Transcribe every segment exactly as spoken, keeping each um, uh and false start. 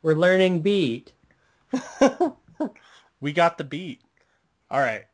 We're learning beat. We got the beat. All right.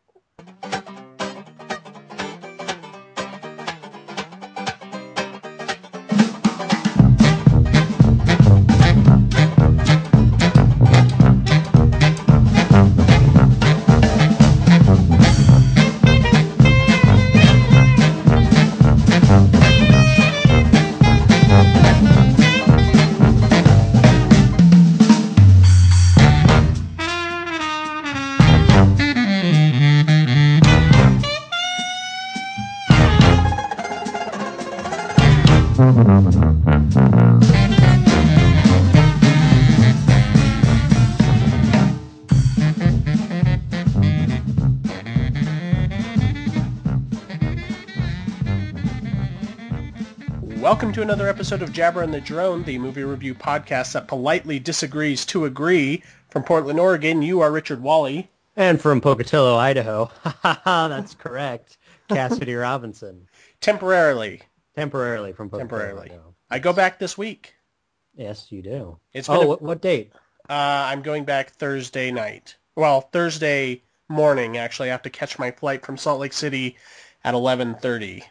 Welcome to another episode of Jabber and the Drone, the movie review podcast that politely disagrees to agree. From Portland, Oregon, you are Richard Wally. And from Pocatello, Idaho. Ha ha ha, that's correct. Cassidy Robinson. Temporarily. Temporarily from Pocatello, Temporarily. Idaho. I go back this week. Yes, you do. It's been oh, a- what, what date? Uh, I'm going back Thursday night. Well, Thursday morning, actually. I have to catch my flight from Salt Lake City at eleven thirty.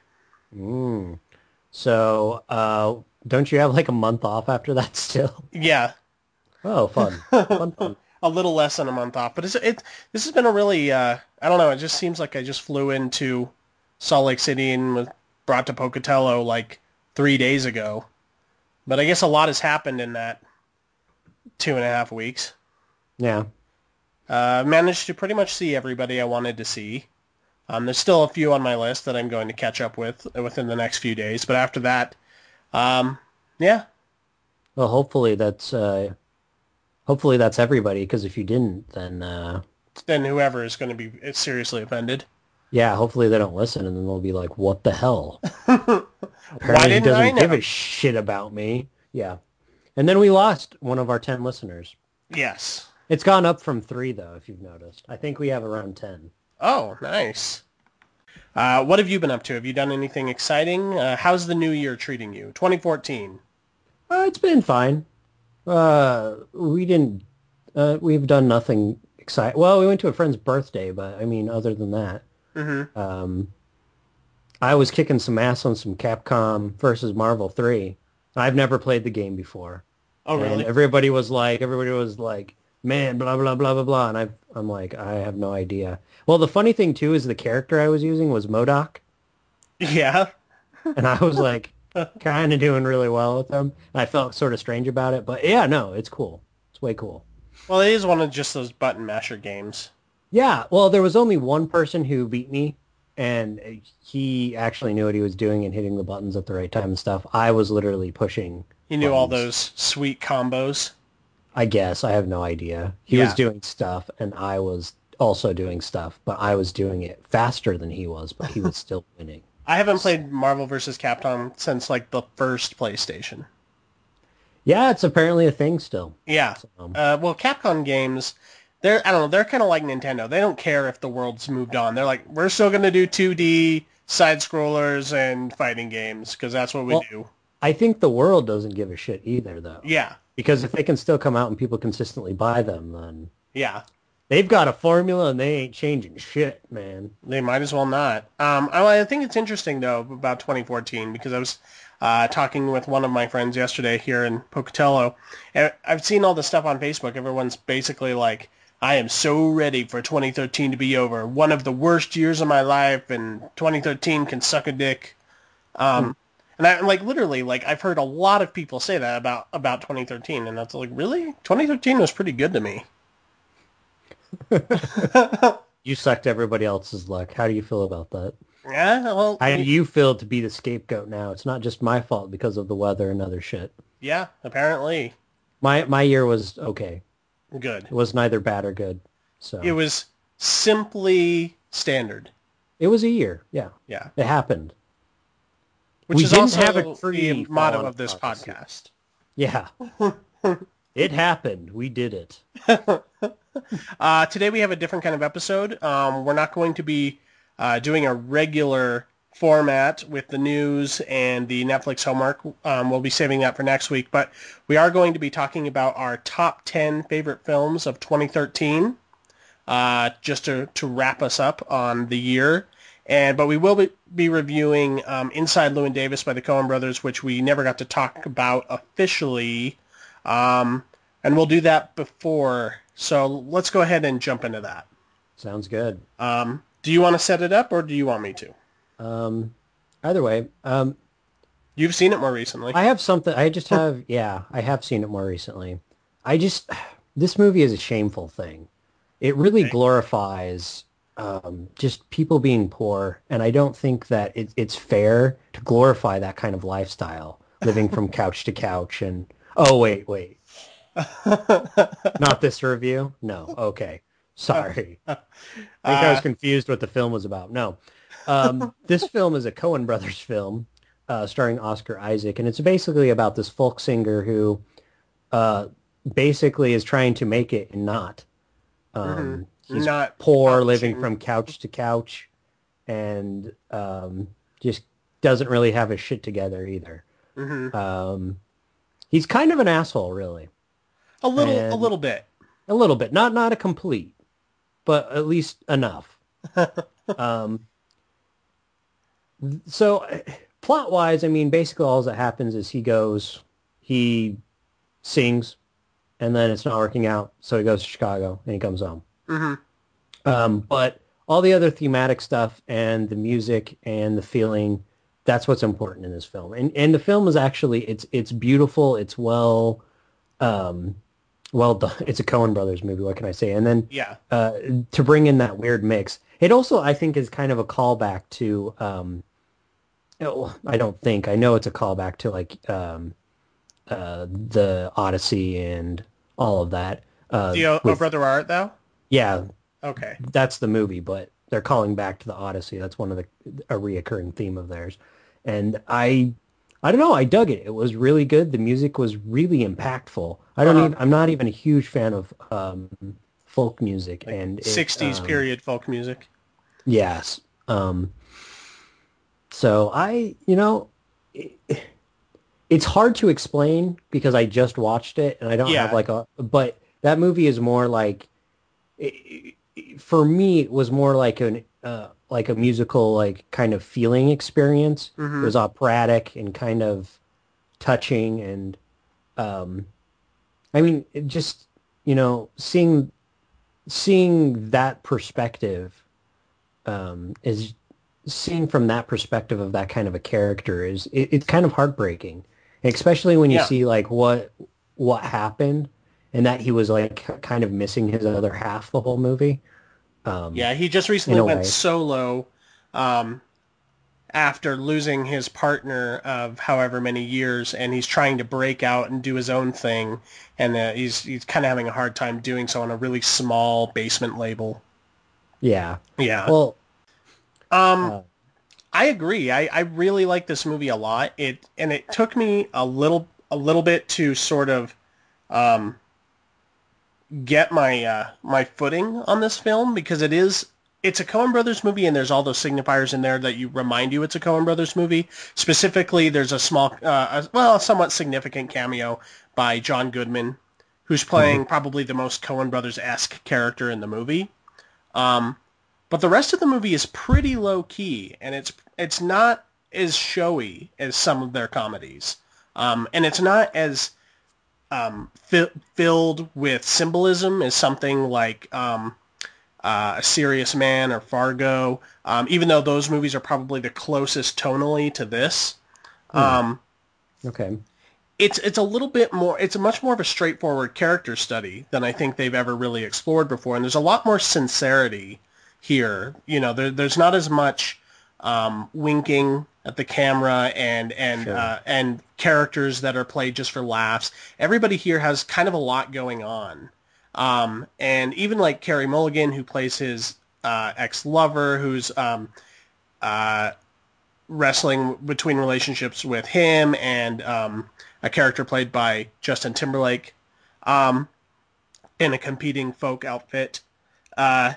Mm. So, uh, don't you have like a month off after that still? Yeah. Oh, fun. fun, fun. A little less than a month off. But it's, it, this has been a really, uh, I don't know, it just seems like I just flew into Salt Lake City and was brought to Pocatello like three days ago. But I guess a lot has happened in that two and a half weeks. Yeah. Uh, managed to pretty much see everybody I wanted to see. Um, there's still a few on my list that I'm going to catch up with within the next few days. But after that, um, yeah. Well, hopefully that's, uh, hopefully that's everybody, because if you didn't, then, uh, Then whoever is going to be seriously offended. yeah, hopefully they don't listen, and then they'll be like, what the hell? Why Apparently he didn't I doesn't know? give a shit about me. Yeah. And then we lost one of our ten listeners. Yes. It's gone up from three, though, if you've noticed. I think we have around ten. Oh, nice. Uh, what have you been up to? Have you done anything exciting? Uh, how's the new year treating you? twenty fourteen. Uh, it's been fine. Uh, we didn't, uh, we've done nothing exciting. Well, we went to a friend's birthday, but I mean, other than that, Mm-hmm. um, I was kicking some ass on some Capcom versus Marvel three. I've never played the game before. Oh, And really? everybody was like, everybody was like, man, blah, blah, blah, blah, blah. And I, I'm like, I have no idea. Well, the funny thing, too, is the character I was using was MODOK. Yeah. And I was like, kind of doing really well with him. And I felt sort of strange about it. But yeah, no, it's cool. It's way cool. Well, it is one of just those button masher games. Yeah, well, there was only one person who beat me. And he actually knew what he was doing and hitting the buttons at the right time and stuff. I was literally pushing You knew all buttons. those sweet combos. I guess. I have no idea. He Yeah. was doing stuff, and I was also doing stuff, but I was doing it faster than he was, but he was still winning. I haven't played Marvel versus. Capcom since like the first PlayStation. Yeah, it's apparently a thing still. Yeah. So, um, Uh, well, Capcom games, they're I don't know, they're kind of like Nintendo. They don't care if the world's moved on. They're like, we're still going to do two D side scrollers and fighting games because that's what we Well- do. I think the world doesn't give a shit either, though. Yeah. Because if they can still come out and people consistently buy them, then Yeah. they've got a formula and they ain't changing shit, man. They might as well not. Um, I, I think it's interesting, though, about twenty fourteen, because I was uh, talking with one of my friends yesterday here in Pocatello, and I've seen all this stuff on Facebook. Everyone's basically like, I am so ready for twenty thirteen to be over. One of the worst years of my life, and twenty thirteen can suck a dick. Um, and I like literally, like I've heard a lot of people say that about, about twenty thirteen, and that's like, really? twenty thirteen was pretty good to me. You sucked everybody else's luck. How do you feel about that? Yeah, well, How do you feel to be the scapegoat now? It's not just my fault because of the weather and other shit. yeah, apparently My my year was okay. good. It was neither bad or good. So It was simply standard. it was a year. Yeah, Yeah. it happened. Which We is didn't also have a tree the fall motto on of this us. podcast. Yeah, it happened. We did it. Uh, today we have a different kind of episode. Um, we're not going to be uh, doing a regular format with the news and the Netflix homework. Um, we'll be saving that for next week, but we are going to be talking about our top ten favorite films of twenty thirteen, uh, just to, to wrap us up on the year. And but we will be, be reviewing um, Inside Llewyn Davis by the Coen Brothers, which we never got to talk about officially, um, and we'll do that before. So let's go ahead and jump into that. Sounds good. Um, do you want to set it up, or do you want me to? Um, either way, um, You've seen it more recently. I have something. I just have, yeah, I have seen it more recently. I just, this movie is a shameful thing. It really Okay. glorifies um, just people being poor, and I don't think that it, it's fair to glorify that kind of lifestyle, living from couch to couch. And oh, wait, wait, not this review? No, okay, sorry. I think I was Uh, confused what the film was about. No, um, this film is a Coen Brothers film uh, starring Oscar Isaac, and it's basically about this folk singer who uh, basically is trying to make it and not. mhm. Um, he's Not poor, living accomplishing. from couch to couch, and um, just doesn't really have his shit together either. Hmm. Um, he's kind of an asshole, really, A little, a and little bit. a little bit, not not a complete, but at least enough. Um, so plot wise, I mean, basically all that happens is he goes, he sings, and then it's not working out, so he goes to Chicago and he comes home. Hmm. Um, but all the other thematic stuff and the music and the feeling, that's what's important in this film. And and the film is actually it's it's beautiful, it's well um well done. It's a Coen Brothers movie, what can I say? And then Yeah. uh to bring in that weird mix. It also I think is kind of a callback to um oh, I don't think. I know it's a callback to like um uh the Odyssey and all of that. Uh The Oh, oh with Brother Art, though? yeah, Okay. that's the movie, but they're calling back to the Odyssey. That's one of the a reoccurring theme of theirs. And I I don't know, I dug it. It was really good. The music was really impactful. I don't Uh-huh. even I'm not even a huge fan of um folk music Like and it sixties um period folk music. yes. Um so I, you know, it, it's hard to explain because I just watched it and I don't have Yeah. like a but that movie is more like it, it- for me, it was more like an uh, like a musical, like kind of feeling experience. It Hmm. was operatic and kind of touching, and um, I mean, it just you know, seeing seeing that perspective um, is seeing from that perspective of that kind of a character is it, it's kind of heartbreaking, especially when you Yeah. see like what what happened and that he was like kind of missing his other half the whole movie. Um, Yeah. He just in recently a went way. solo um, after losing his partner of however many years, and he's trying to break out and do his own thing, and uh, he's he's kind of having a hard time doing so on a really small basement label. Yeah. Yeah. Well, Um, uh, I agree. I, I really like this movie a lot. It and it took me a little a little bit to sort of um, get my uh, my footing on this film because it is it's a Coen Brothers movie and there's all those signifiers in there that you remind you it's a Coen Brothers movie. Specifically, there's a small, uh, a, well, a somewhat significant cameo by John Goodman, who's mhm. playing probably the most Coen Brothers-esque character in the movie. Um, but the rest of the movie is pretty low key, and it's it's not as showy as some of their comedies, um, and it's not as um, fi- filled with symbolism as something like um, uh, A Serious Man or Fargo. Um, even though those movies are probably the closest tonally to this, Hmm. um, Okay. it's it's a little bit more. It's a much more of a straightforward character study than I think they've ever really explored before, and there's a lot more sincerity here. You know, there, there's not as much um, winking at the camera and and Sure. uh, and characters that are played just for laughs. Everybody here has kind of a lot going on, um, and even like Carey Mulligan, who plays his uh, ex-lover, who's um, uh, wrestling between relationships with him and um, a character played by Justin Timberlake um, in a competing folk outfit. Uh,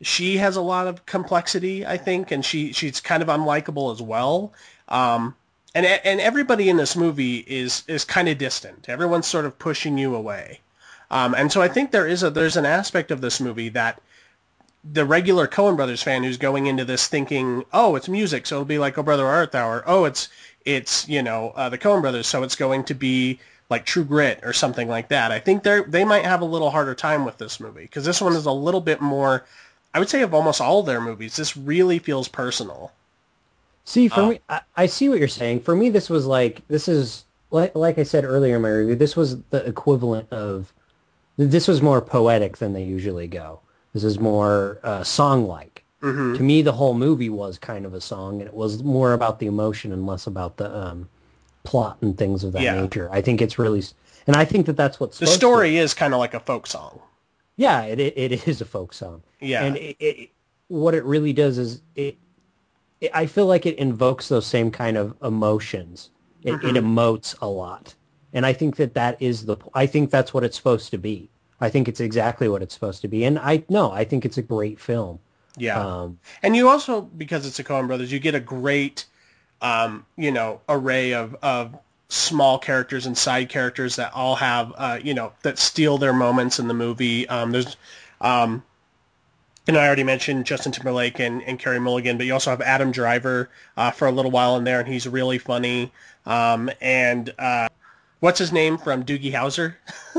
she has a lot of complexity, I think, and she she's kind of unlikable as well. Um, and and everybody in this movie is is kind of distant. Everyone's sort of pushing you away. Um, and so I think there is a there's an aspect of this movie that the regular Coen Brothers fan who's going into this thinking, oh, it's music, so it'll be like Oh Brother Art Thou, or oh, it's it's you know uh, the Coen Brothers, so it's going to be like True Grit or something like that. I think they they might have a little harder time with this movie because this one is a little bit more. I would say of almost all their movies, this really feels personal. See, for Uh, me, I, I see what you're saying. For me, this was like, this is, like, like I said earlier in my review, this was the equivalent of, this was more poetic than they usually go. This is more uh, song-like. mm-hmm. To me, the whole movie was kind of a song, and it was more about the emotion and less about the um, plot and things of that Yeah. nature. I think it's really, and I think that that's what's The supposed story to. is kind of like a folk song. Yeah, it it, it is a folk song. Yeah. And it, it, what it really does is it, it, I feel like it invokes those same kind of emotions. It, mm-hmm. it emotes a lot. And I think that that is the, I think that's what it's supposed to be. I think it's exactly what it's supposed to be. And I, no, I think it's a great film. Yeah. Um, and you also, because it's a Coen Brothers, you get a great, um, you know, array of, of small characters and side characters that all have, uh, you know, that steal their moments in the movie. Um, there's, um, and I already mentioned Justin Timberlake and, and Carey Mulligan, but you also have Adam Driver uh, for a little while in there, and he's really funny. Um, and uh, what's his name from Doogie Howser?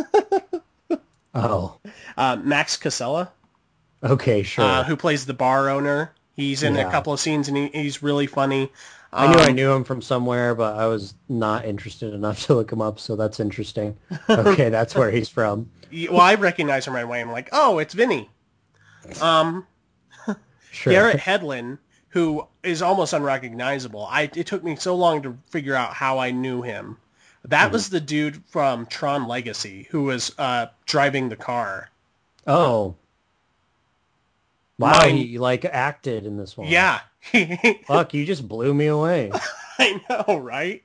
oh, uh, Max Casella. okay, sure. Uh, who plays the bar owner. He's in Yeah. a couple of scenes, and he, he's really funny. I knew I Um, knew him from somewhere, but I was not interested enough to look him up, so that's interesting. Okay, that's where he's from. well, I recognize him right away. I'm like, oh, it's Vinny. Um, Sure. Garrett Hedlund, who is almost unrecognizable. I it took me so long to figure out how I knew him. That Mhm. was the dude from Tron Legacy who was uh, driving the car. Oh. Wow, Mine- he like acted in this one. Yeah. Fuck, you just blew me away. I know, right?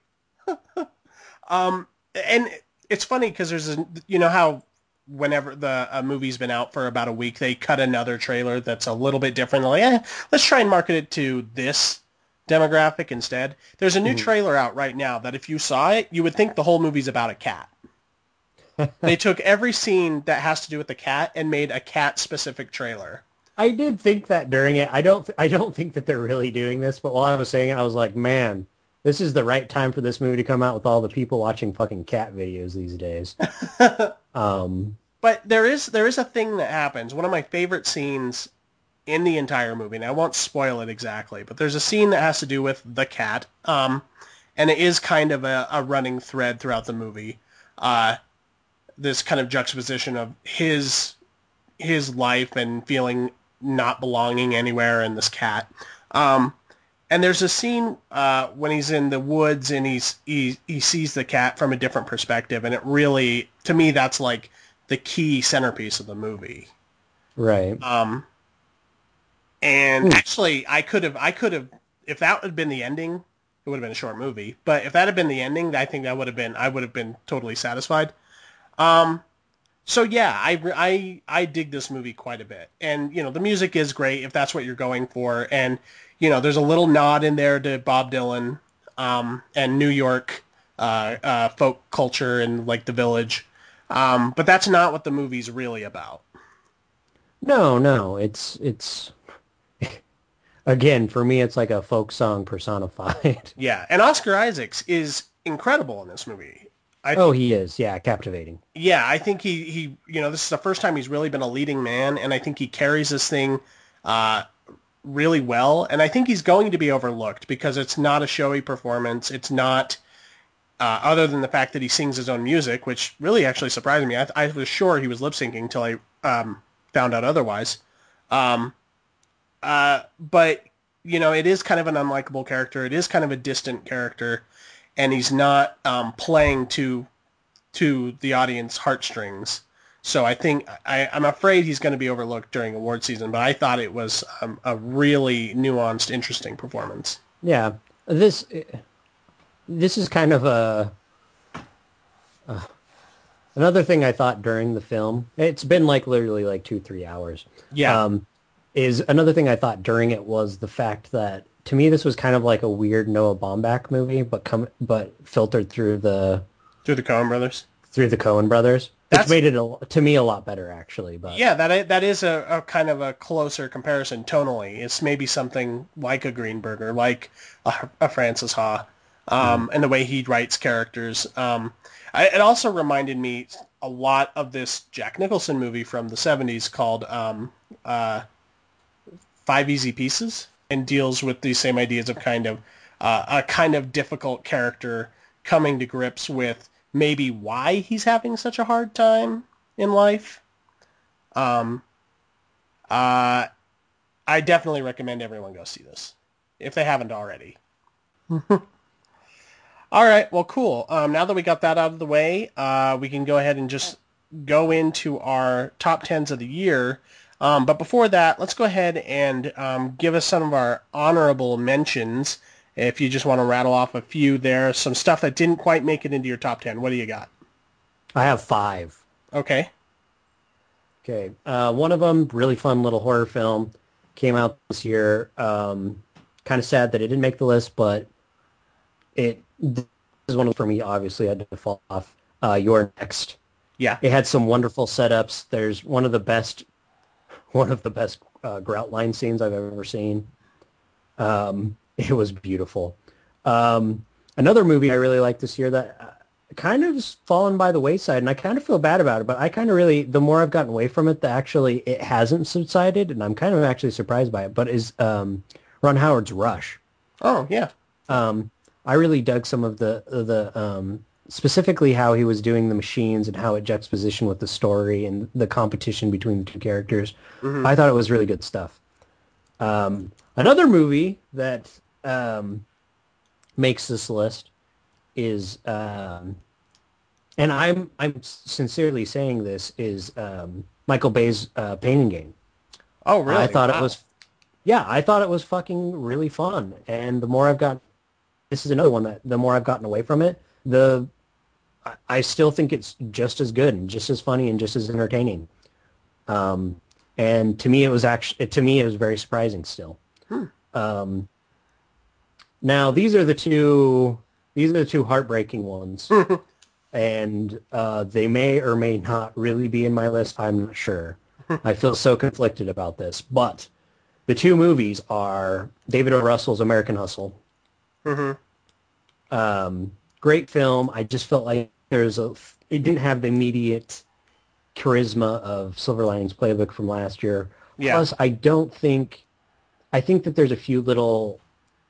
um, and it's funny because there's a, you know how whenever the a movie's been out for about a week, they cut another trailer that's a little bit different. They're like, eh, let's try and market it to this demographic instead. There's a new Mhm. trailer out right now that if you saw it, you would think the whole movie's about a cat. They took every scene that has to do with the cat and made a cat-specific trailer. I did think that during it. I don't. I don't think that they're really doing this. But while I was saying it, I was like, man, this is the right time for this movie to come out with all the people watching fucking cat videos these days. um, But there is there is a thing that happens. One of my favorite scenes in the entire movie, and I won't spoil it exactly, but there's a scene that has to do with the cat, um, and it is kind of a, a running thread throughout the movie. Uh, this kind of juxtaposition of his his life and feeling not belonging anywhere and this cat. Um, and there's a scene uh, when he's in the woods and he's he he sees the cat from a different perspective, and it really, to me, that's like the key centerpiece of the movie. right. Um, and Hmm. actually, I could have I could have if that had been the ending, it would have been a short movie. But if that had been the ending, I think that would have been I would have been totally satisfied. Um, so yeah, I, I, I dig this movie quite a bit. And, you know, the music is great if that's what you're going for. And, you know, there's a little nod in there to Bob Dylan um, and New York uh, uh, folk culture and, like, the Village. Um, but that's not what the movie's really about. No, no. It's it's again for me. It's like a folk song personified. Yeah, and Oscar Isaacs is incredible in this movie. I Oh, he is. Yeah, captivating. Yeah, I think he, he, you know, this is the first time he's really been a leading man, and I think he carries this thing uh, really well. And I think he's going to be overlooked because it's not a showy performance. It's not, uh, other than the fact that he sings his own music, which really actually surprised me. I, I was sure he was lip syncing until I um, found out otherwise. Um, uh, but, you know, it is kind of an unlikable character. It is kind of a distant character. And he's not um, playing to to the audience heartstrings. So I think I, I'm afraid he's going to be overlooked during award season. But I thought it was um, a really nuanced, interesting performance. Yeah, this this is kind of a uh, another thing I thought during the film. It's been like literally like two three hours. Yeah. Um, is another thing I thought during it was the fact that to me this was kind of like a weird Noah Baumbach movie, but come but filtered through the Through the Coen brothers. through the Coen brothers, which That's made it a, to me a lot better actually. But yeah, that i- that is a, a kind of a closer comparison tonally. It's maybe something like a Greenberger, like a, a Francis Ha, mm, um, and the way he writes characters. Um, I, it also reminded me a lot of this Jack Nicholson movie from the seventies called um, uh, Five Easy Pieces, and deals with these same ideas of kind of uh, a kind of difficult character coming to grips with maybe why he's having such a hard time in life. Um, uh, I definitely recommend everyone go see this if they haven't already. All right, well, cool. Um, now that we got that out of the way, uh, we can go ahead and just go into our top tens of the year. Um, but before that, let's go ahead and um, give us some of our honorable mentions. If you just want to rattle off a few there, some stuff that didn't quite make it into your top ten. What do you got? I have five. Okay. Okay, uh, one of them really fun little horror film came out this year. Um, kind of sad that it didn't make the list, but it this is one of for me. Obviously, I had to fall off. Uh, You're Next. Yeah. It had some wonderful setups. There's one of the best, one of the best uh, grout line scenes I've ever seen. Um, it was beautiful. Um, another movie I really liked this year that uh, kind of has fallen by the wayside, and I kind of feel bad about it, but I kind of really, the more I've gotten away from it, the actually it hasn't subsided, and I'm kind of actually surprised by it, but is um, Ron Howard's Rush. Oh, yeah. Um, I really dug some of the the um, specifically how he was doing the machines and how it juxtaposition with the story and the competition between the two characters. Mm-hmm. I thought it was really good stuff. Um, another movie that um, makes this list is, um, and I'm I'm sincerely saying this, is um, Michael Bay's uh, Pain and Gain. Oh, really? I thought Wow. it was, yeah, I thought it was fucking really fun. And the more I've got, this is another one that the more I've gotten away from it, the I- I still think it's just as good and just as funny and just as entertaining. Um, and to me, it was actually to me it was very surprising still. Hmm. Um, now these are the two these are the two heartbreaking ones, and uh, they may or may not really be in my list. I'm not sure. I feel so conflicted about this, but the two movies are David O. Russell's American Hustle. Mm-hmm. Um, great film. I just felt like there's a it didn't have the immediate charisma of Silver Linings Playbook from last year. Yeah. Plus, I don't think I think that there's a few little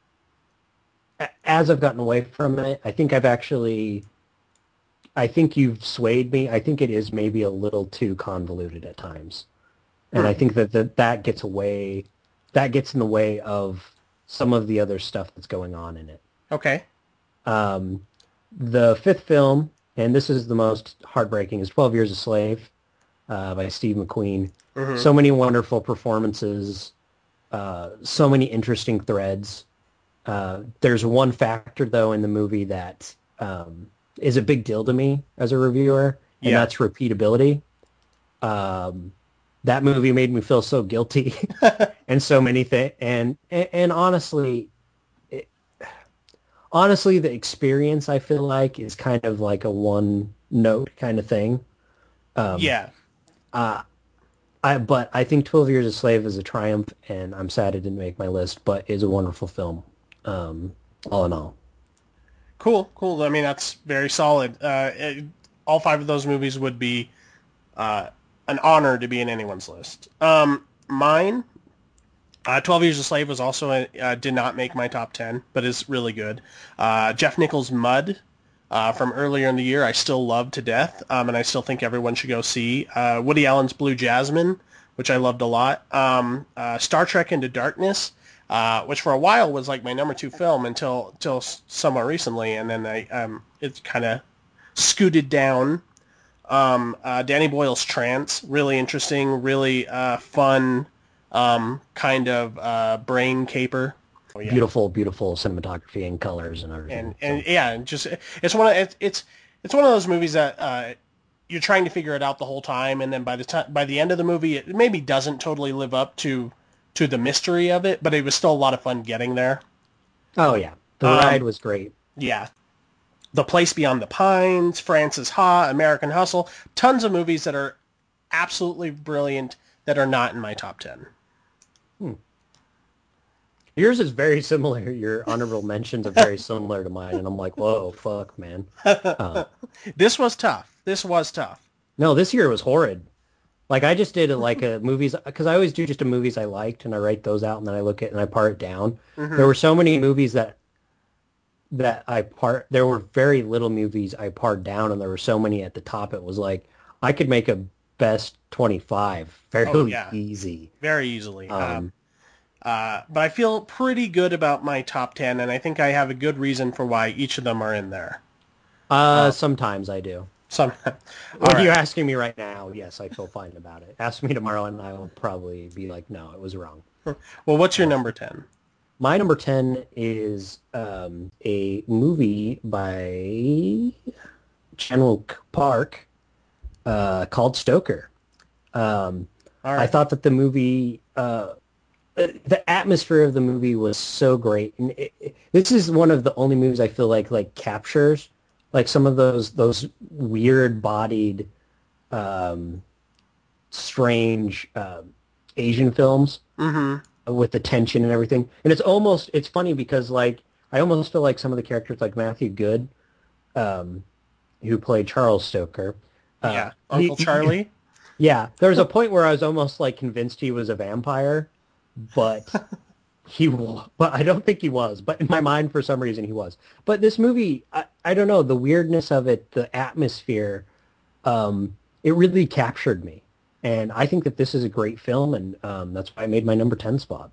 a- as I've gotten away from it, I think I've actually I think you've swayed me. I think it is maybe a little too convoluted at times. And I think that, that that gets away that gets in the way of some of the other stuff that's going on in it. Okay. Um, the fifth film, and this is the most heartbreaking, is twelve Years a Slave uh, by Steve McQueen. Mm-hmm. So many wonderful performances, uh, so many interesting threads. Uh, there's one factor, though, in the movie that um, is a big deal to me as a reviewer, and Yeah. that's repeatability. Um, that movie made me feel so guilty and so many things. And, and, and honestly, it, honestly, the experience I feel like is kind of like a one note kind of thing. Um, Yeah. Uh, I, but I think twelve Years a Slave is a triumph, and I'm sad it didn't make my list, but is a wonderful film, um, all in all. Cool, cool. I mean, that's very solid. Uh, it, all five of those movies would be uh, an honor to be in anyone's list. Um, mine, uh, twelve Years a Slave was also a, uh, did not make my top ten, but is really good. Uh, Jeff Nichols' Mud uh, from earlier in the year, I still love to death, um, and I still think everyone should go see. Uh, Woody Allen's Blue Jasmine, which I loved a lot. Um, uh, Star Trek Into Darkness, uh, which for a while was like my number two film until until somewhat recently, and then I um, it kind of scooted down. Um, uh, Danny Boyle's Trance, really interesting, really uh, fun, um, kind of uh, brain caper. Oh, yeah. Beautiful, beautiful cinematography and colors and everything. And and so. yeah, and just it's one of it's it's it's one of those movies that uh, you're trying to figure it out the whole time, and then by the time by the end of the movie, it maybe doesn't totally live up to to the mystery of it, but it was still a lot of fun getting there. Oh yeah, the ride Um, was great. yeah. The Place Beyond the Pines, Frances Ha, American Hustle, tons of movies that are absolutely brilliant that are not in my top ten. Hmm. Yours is very similar. Your honorable mentions are very similar to mine, and I'm like, whoa, fuck, man. Uh, This was tough. This was tough. no, this year was horrid. Like I just did a, like a movies because I always do just a movies I liked, and I write those out, and then I look at and I part it down. There Hmm. were so many movies that that I part. There were very little movies I parred down, and there were so many at the top. It was like I could make a best twenty-five Oh fairly yeah, easy. very easily. Um, Um, uh, but I feel pretty good about my top ten, and I think I have a good reason for why each of them are in there. uh, Uh, sometimes I do. some, all When you're right. asking me right now, yes, I feel fine about it. Ask me tomorrow, and I will probably be like, no, it was wrong. Well, what's your Uh, number ten? my number ten is um, a movie by Chan-wook Park uh, called Stoker. Um, All I right. thought that the movie, uh, the atmosphere of the movie was so great, and it, it- this is one of the only movies I feel like like captures like some of those those weird bodied, um, strange uh, Asian films Mm-hmm. with the tension and everything. And it's almost it's funny because like I almost feel like some of the characters like Matthew Good, um, who played Charles Stoker, uh, Yeah, he, Uncle he Charlie. yeah, there was a point where I was almost like convinced he was a vampire, but he wa- but I don't think he was. But in my mind, for some reason, he was. But this movie, I, I don't know, the weirdness of it, the atmosphere, um, it really captured me. And I think that this is a great film, and um, that's why I made my number ten spot.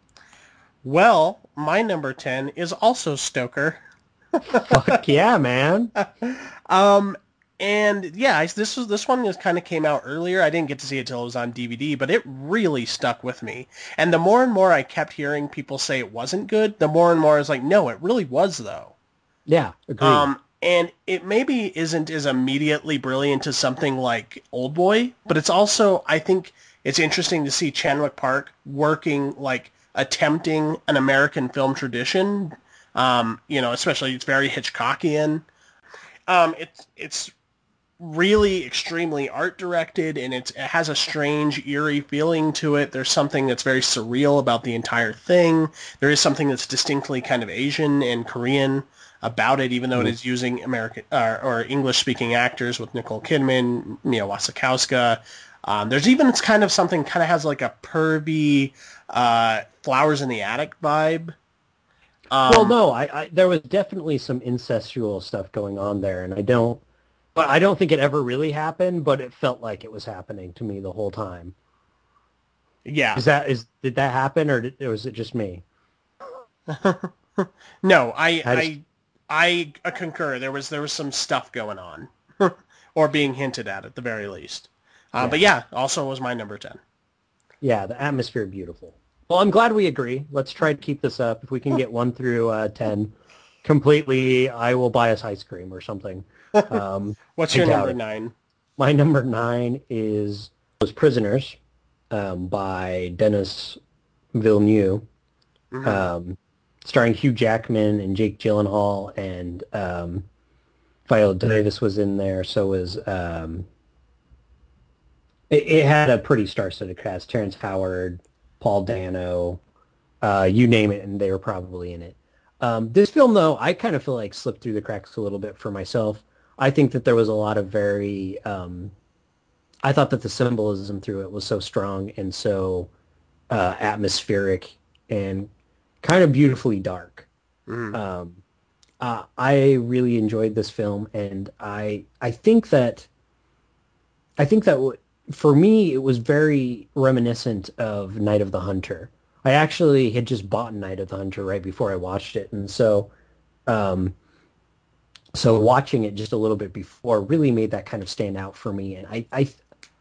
Well, my number ten is also Stoker. Fuck yeah, man. Um, and yeah, I, this was this one just kind of came out earlier. I didn't get to see it till it was on D V D, but it really stuck with me. And the more and more I kept hearing people say it wasn't good, the more and more I was like, no, it really was though. Yeah, agreed. Um, and it maybe isn't as immediately brilliant as something like Old Boy, but it's also, I think it's interesting to see Chan-wook Park working, like, attempting an American film tradition. Um, you know, especially it's very Hitchcockian. Um, it's it's really extremely art directed, and it's, it has a strange, eerie feeling to it. There's something that's very surreal about the entire thing. There is something that's distinctly kind of Asian and Korean about it, even though it Mhm. is using American uh, or English-speaking actors with Nicole Kidman, Mia Wasikowska. Um, there's even it's kind of something kind of has like a pervy uh, Flowers in the Attic vibe. Well, Um, no, I, I there was definitely some incestual stuff going on there, and I don't, but I don't think it ever really happened, but it felt like it was happening to me the whole time. yeah. Is that is did that happen, or, did, or was it just me? No, I, I just I, I uh, concur. There was there was some stuff going on, or being hinted at at the very least. Uh, but yeah. yeah, also was my number ten. Yeah, the atmosphere beautiful. Well, I'm glad we agree. Let's try to keep this up. If we can get one through uh, ten completely, I will buy us ice cream or something. Um, What's I your doubt number it. nine? My number nine is was Prisoners um, by Dennis Villeneuve, Hmm. um, starring Hugh Jackman and Jake Gyllenhaal, and um, Viola Davis was in there. So was um, it, it had a pretty star-studded cast: Terrence Howard, Paul Dano, uh, you name it, and they were probably in it. Um, this film, though, I kind of feel like slipped through the cracks a little bit for myself. I think that there was a lot of very, um, I thought that the symbolism through it was so strong and so uh, atmospheric and kind of beautifully dark. Hmm. Um, uh, I really enjoyed this film, and I I think that I think that w- for me, it was very reminiscent of Night of the Hunter. I actually had just bought Night of the Hunter right before I watched it, and so um, so watching it just a little bit before really made that kind of stand out for me. And I I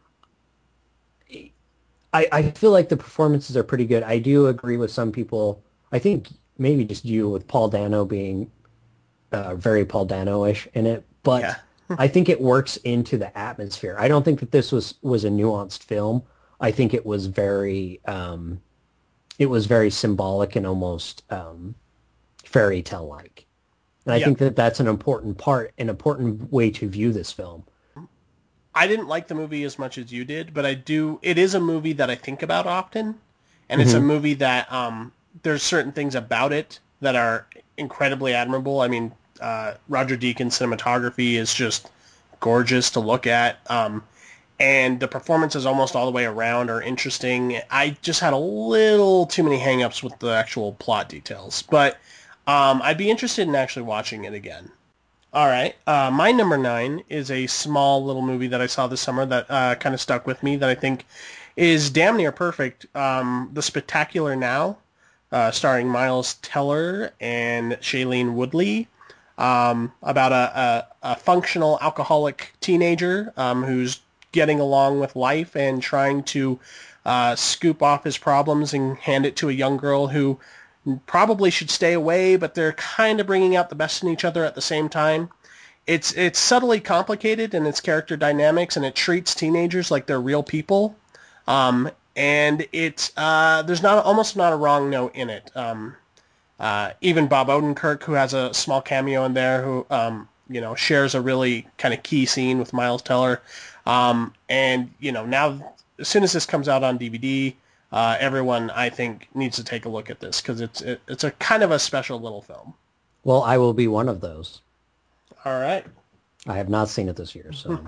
I, I feel like the performances are pretty good. I do agree with some people. I think maybe just you with Paul Dano being uh, very Paul Dano-ish in it, but Yeah. I think it works into the atmosphere. I don't think that this was was a nuanced film. I think it was very um, it was very symbolic and almost um, fairy tale like. And I Yeah. think that that's an important part, an important way to view this film. I didn't like the movie as much as you did, but I do. It is a movie that I think about often, and it's a Hmm. movie that um, there's certain things about it that are incredibly admirable. I mean, uh, Roger Deakins' cinematography is just gorgeous to look at, um, and the performances almost all the way around are interesting. I just had a little too many hangups with the actual plot details, but um, I'd be interested in actually watching it again. All right. Uh, my number nine is a small little movie that I saw this summer that uh, kind of stuck with me that I think is damn near perfect. Um, The Spectacular Now, uh, starring Miles Teller and Shailene Woodley, um, about a, a, a functional alcoholic teenager um, who's getting along with life and trying to uh, scoop off his problems and hand it to a young girl who probably should stay away, but they're kind of bringing out the best in each other at the same time. It's it's subtly complicated in its character dynamics, and it treats teenagers like they're real people. Um, and it's uh, there's not almost not a wrong note in it. Um, uh, even Bob Odenkirk, who has a small cameo in there, who um, you know shares a really kind of key scene with Miles Teller. Um, and you know now, as soon as this comes out on D V D, uh, everyone I think needs to take a look at this because it's it, it's a kind of a special little film. Well, I will be one of those. All right. I have not seen it this year, so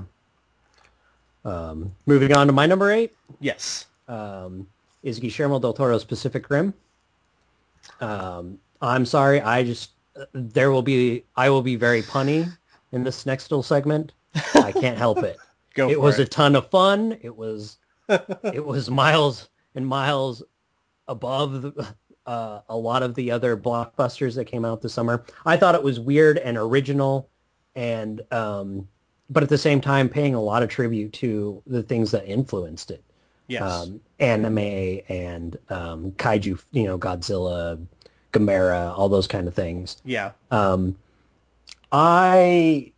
um, moving on to my number eight Yes. um, is Guillermo del Toro's Pacific Rim. Um, I'm sorry, I just there will be I will be very punny in this next little segment. I can't help it. Go It for was it. a ton of fun. It was it was miles and miles above the, uh, a lot of the other blockbusters that came out this summer. I thought it was weird and original, and um, but at the same time paying a lot of tribute to the things that influenced it, Yes. um, anime and um, kaiju, you know, Godzilla, Gamera, all those kind of things. Yeah. Um, I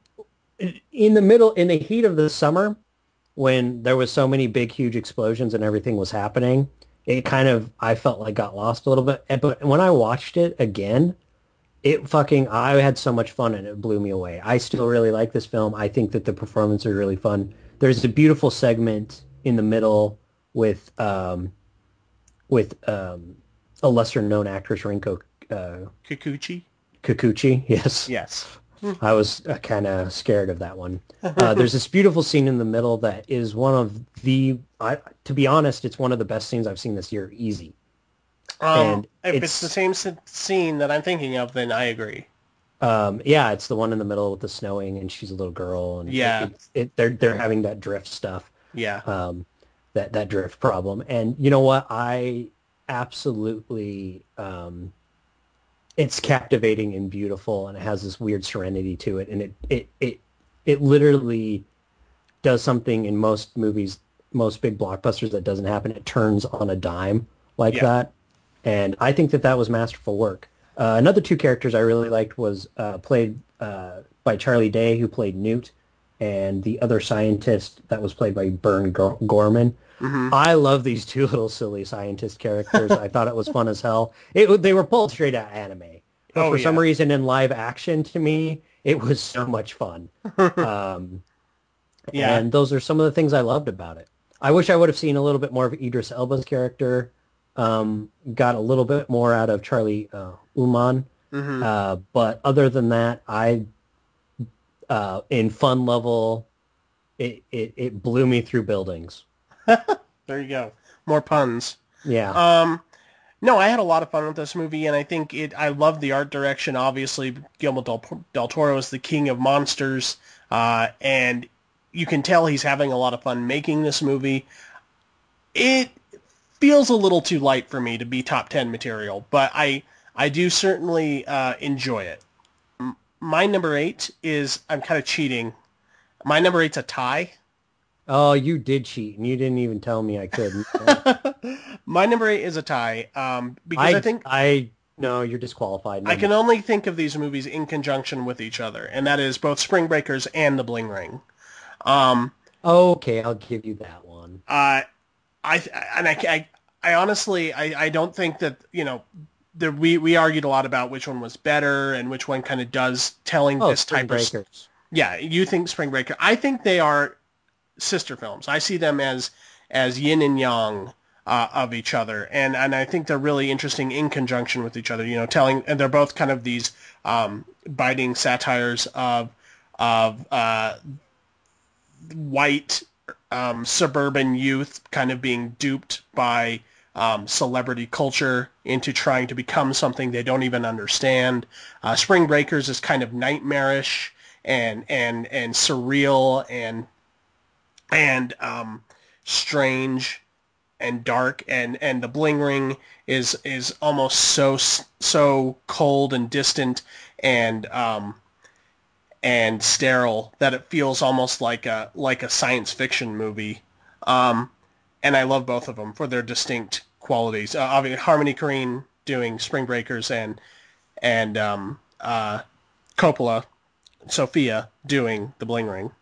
in the middle, in the heat of the summer, when there was so many big, huge explosions and everything was happening, it kind of, I felt like got lost a little bit. And- But when I watched it again, it fucking, I had so much fun and it blew me away. I still really like this film. I think that the performances are really fun. There's a beautiful segment in the middle with, um, with, um, a lesser known actress, Rinko, uh, Kikuchi. Kikuchi. Yes. Yes. I was uh, kind of scared of that one. Uh, there's this beautiful scene in the middle that is one of the, I, to be honest, it's one of the best scenes I've seen this year, easy. Um, And if it's the it's, same s- scene that I'm thinking of, then I agree. um, yeah, it's the one in the middle with the snowing, and she's a little girl, and it, Yeah. it, it they're they're having that drift stuff, Yeah. um, that that drift problem. And you know what? I absolutely, um, it's captivating and beautiful, and it has this weird serenity to it, and it it it it literally does something in most movies, most big blockbusters that doesn't happen. It turns on a dime like Yeah. that. And I think that that was masterful work. Uh, another two characters I really liked was uh, played uh, by Charlie Day, who played Newt, and the other scientist that was played by Bern Gor- Gorman. Hmm. I love these two little silly scientist characters. I thought it was fun as hell. It, they were pulled straight out of anime. But Oh for some yeah. reason in live action, to me, it was so much fun. Um, Yeah. and those are some of the things I loved about it. I wish I would have seen a little bit more of Idris Elba's character. Um, got a little bit more out of Charlie uh, Uman. Hmm. Uh, but other than that, I uh, in fun level, it, it it blew me through buildings. There you go. More puns. Yeah. Um, no, I had a lot of fun with this movie, and I think it. I love the art direction. Obviously, Guillermo del, del Toro is the king of monsters, uh, and you can tell he's having a lot of fun making this movie. It feels a little too light for me to be top ten material, but I I do certainly uh, enjoy it. My number eight is I'm kind of cheating. My number eight's a tie. Oh, you did cheat, and you didn't even tell me I couldn't. Uh, My number eight is a tie um, because I I think I no, you're disqualified. I No more. can only think of these movies in conjunction with each other, and that is both Spring Breakers and The Bling Ring. Um, Okay, I'll give you that one. uh, I and I, I I honestly, I, I don't think that, you know, there, we, we argued a lot about which one was better and which one kind of does telling Oh, this Spring type of... Breakers. Yeah, you think Spring Breaker. I think they are sister films. I see them as as yin and yang uh, of each other, and and I think they're really interesting in conjunction with each other. You know, telling, and they're both kind of these um, biting satires of of uh, white um, suburban youth kind of being duped by um, celebrity culture into trying to become something they don't even understand. Uh, Spring Breakers is kind of nightmarish and and and surreal and and um, strange and dark, and and the Bling Ring is is almost so so cold and distant and um, and sterile that it feels almost like a like a science fiction movie. Um, and I love both of them for their distinct qualities. Uh, obviously, Harmony Korine doing Spring Breakers and and um, uh, Coppola, Sophia doing The Bling Ring.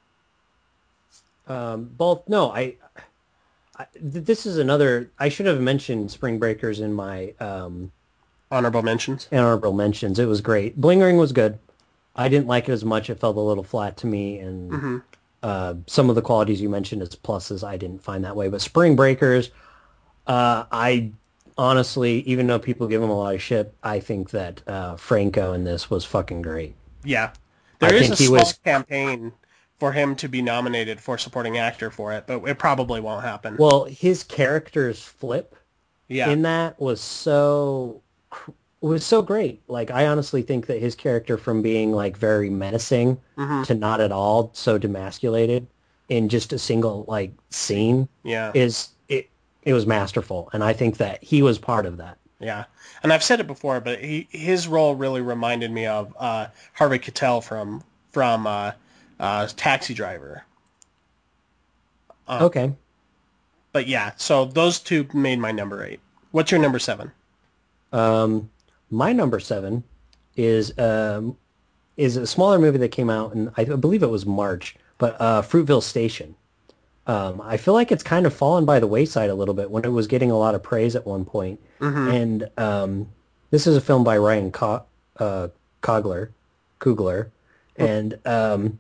Um, both. No, I, I. This is another. I should have mentioned Spring Breakers in my um, Honorable mentions. honorable mentions. It was great. Bling Ring was good. I didn't like it as much. It felt a little flat to me, and Mm-hmm. uh, some of the qualities you mentioned as pluses, I didn't find that way. But Spring Breakers, uh, I honestly, even though people give him a lot of shit, I think that uh, Franco in this was fucking great. Yeah. I There is think a he small was campaign for him to be nominated for supporting actor for it, but it probably won't happen. well. His character's flip Yeah. in that was so was so great. Like I honestly think that his character from being like very menacing Mm-hmm. to not at all so demasculated in just a single like scene Yeah. is it it was masterful, and I think that he was part of that. Yeah. And I've said it before, but he his role really reminded me of uh, Harvey Keitel from from uh, uh, Taxi Driver. Uh, Okay. but yeah, so those two made my number eight. What's your number seven? Um, my number seven is um is a smaller movie that came out, and I believe it was March, but uh, Fruitville Station. Um, I feel like it's kind of fallen by the wayside a little bit when it was getting a lot of praise at one point. Mm-hmm. And um, this is a film by Ryan Co- uh, Coogler, Coogler, and um,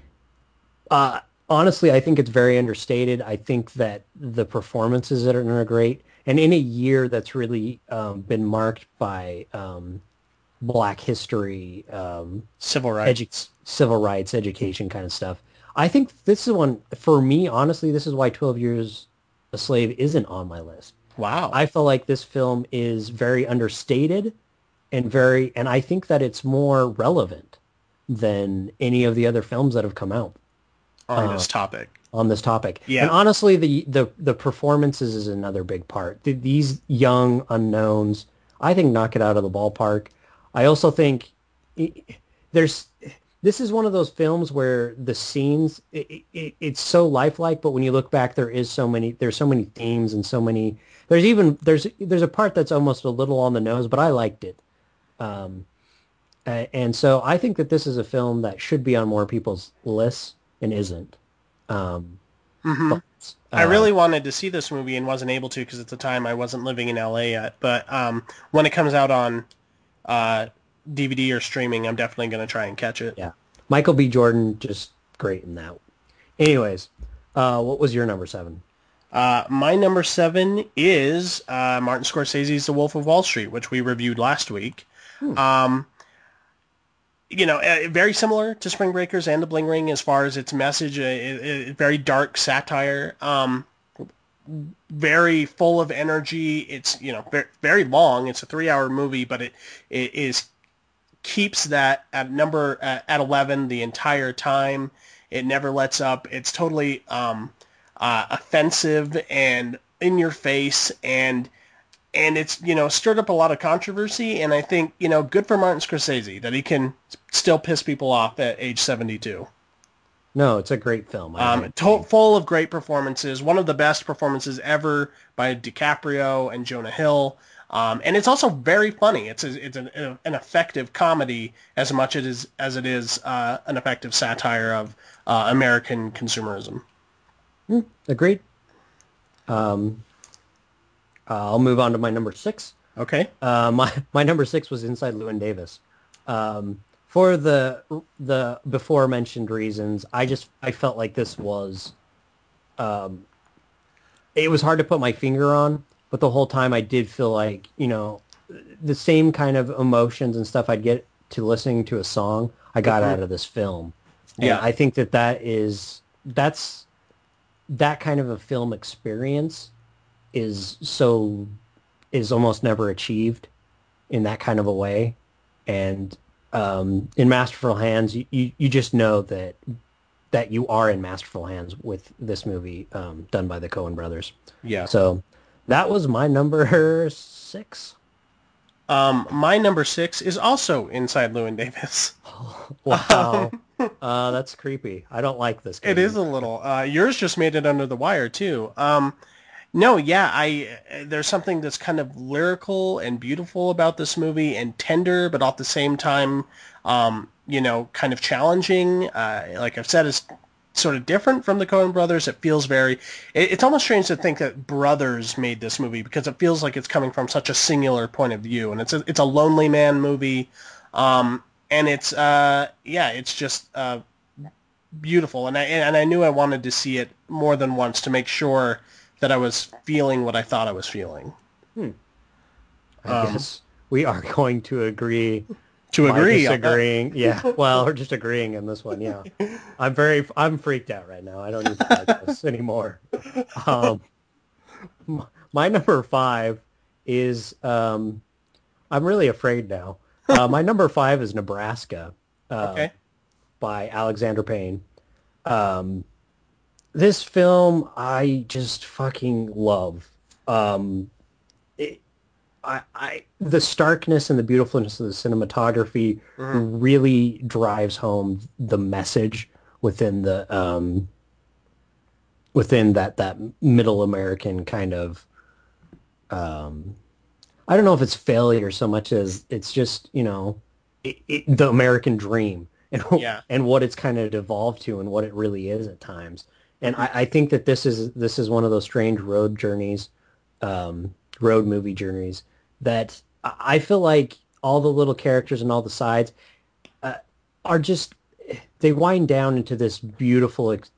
uh, honestly, I think it's very understated. I think that the performances that are great, and in a year that's really um, been marked by um, Black history, um, Civil rights. edu- civil rights, education kind of stuff. I think this is one for me. Honestly, this is why twelve Years a Slave isn't on my list. Wow. I feel like this film is very understated and very, and I think that it's more relevant than any of the other films that have come out On uh, this topic. on this topic. Yeah. And honestly, the the the performances is another big part. Th- These young unknowns, I think, knock it out of the ballpark. I also think i there's this is one of those films where the scenes it, it, it's so lifelike, but when you look back, there is so many there's so many themes and so many. There's even there's there's a part that's almost a little on the nose, but I liked it. Um, a- and so I think that this is a film that should be on more people's lists and isn't. Um, Mm-hmm. but I uh, really wanted to see this movie and wasn't able to because at the time I wasn't living in L A yet. But um, when it comes out on uh, D V D or streaming, I'm definitely going to try and catch it. yeah, Michael B. Jordan just great in that. Anyways, uh, what was your number seven? Uh, my number seven is uh, Martin Scorsese's The Wolf of Wall Street, which we reviewed last week. Hmm. Um, you know, uh, very similar to Spring Breakers and The Bling Ring as far as its message. Uh, it, it, very dark satire. Um, very full of energy. It's, you know, very, very long. It's a three-hour movie, but it it is keeps that at number uh, at eleven the entire time. It never lets up. It's totally um, uh, offensive and in your face, and and it's, you know, stirred up a lot of controversy. And I think, you know, good for Martin Scorsese that he can still piss people off at age seventy-two. No, it's a great film. I Um, to- full of great performances. One of the best performances ever by DiCaprio and Jonah Hill. Um, and it's also very funny. It's a, it's an, an effective comedy as much as it is, as it is uh, an effective satire of uh, American consumerism. Hmm, agreed. Um, Uh, I'll move on to my number six. Okay. Uh, my my number six was Inside Llewyn Davis. Um, for the the before mentioned reasons, I just I felt like this was um, it was hard to put my finger on, but the whole time I did feel like, you know, the same kind of emotions and stuff I'd get to listening to a song, I got Hmm. out of this film. And Yeah. I think that that is, that's, that kind of a film experience is so, is almost never achieved in that kind of a way. And um, in Masterful Hands, you, you, you just know that that you are in masterful hands with this movie um, done by the Coen brothers. Yeah. So that was my number six. Um, my number six is also Inside Llewyn Davis. Wow. Um, Uh, that's creepy. I don't like this it is game. a little. Uh, yours just made it under the wire too. Um, no, yeah, I there's something that's kind of lyrical and beautiful about this movie and tender, but at the same time, um, you know, kind of challenging. Uh, like I've said, it's sort of different from the Coen brothers. It feels very. It, it's almost strange to think that brothers made this movie because it feels like it's coming from such a singular point of view, and it's a it's a lonely man movie, um, and it's uh, yeah, it's just uh, beautiful, and I and I knew I wanted to see it more than once to make sure that I was feeling what I thought I was feeling. Hmm. I Um, guess we are going to agree to by agree on that. disagreeing. Yeah. Well, we're just agreeing in this one. Yeah. I'm very, I'm freaked out right now. I don't even like this anymore. Um, my number five is, um, I'm really afraid now. Uh, my number five is Nebraska, uh, Okay. by Alexander Payne. Um, this film I just fucking love. Um, it, I, I, the starkness and the beautifulness of the cinematography Hmm. really drives home the message within the um, within that that middle American kind of um, I don't know if it's failure so much as it's just, you know, it, it, the American dream and Yeah. and what it's kind of devolved to and what it really is at times. And Hmm. I, I think that this is this is one of those strange road journeys, um, road movie journeys that I I feel like all the little characters and all the sides uh, are just they wind down into this beautiful. Ex-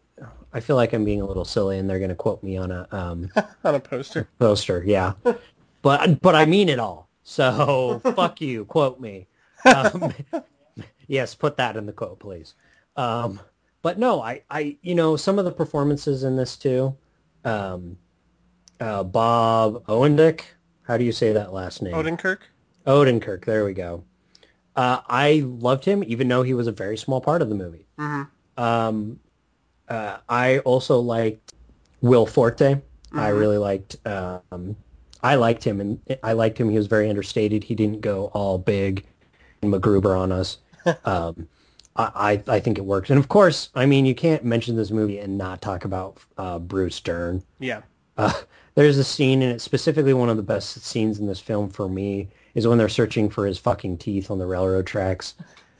I feel like I'm being a little silly, and they're going to quote me on a um, On a poster. poster. Yeah, but but I mean it all. So fuck you, quote me. Um, yes, put that in the quote, please. Um, but no, I I you know some of the performances in this too. Um, uh, Bob Odenkirk. How do you say that last name? Odenkirk. Odenkirk. There we go. Uh, I loved him, even though he was a very small part of the movie. Hmm. Um, uh, I also liked Will Forte. I Hmm. really liked. Um, I liked him, and I liked him. He was very understated. He didn't go all big and MacGruber on us. Um, I, I I think it works. And of course, I mean, you can't mention this movie and not talk about uh, Bruce Dern. Yeah. Uh, there's a scene in it, specifically one of the best scenes in this film for me, is when they're searching for his fucking teeth on the railroad tracks.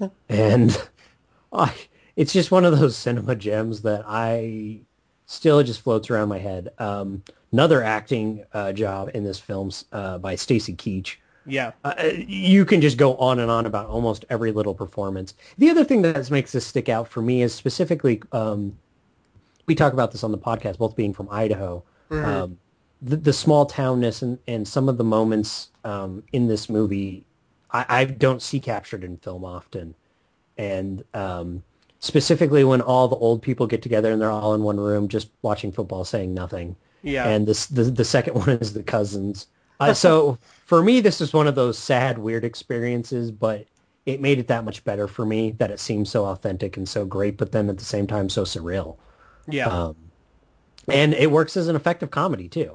And I, it's just one of those cinema gems that I still just floats around my head. Um, another acting uh, job in this film uh, by Stacy Keach. Yeah. Uh, you can just go on and on about almost every little performance. The other thing that makes this stick out for me is specifically, um, we talk about this on the podcast, both being from Idaho, Hmm. um, the, the small townness and, and some of the moments um, in this movie I, I don't see captured in film often. And um, specifically when all the old people get together and they're all in one room just watching football, saying nothing. Yeah. And this the the second one is the cousins. Uh, so for me, this is one of those sad, weird experiences, but it made it that much better for me that it seemed so authentic and so great, but then at the same time so surreal. Yeah. Um, and it works as an effective comedy too.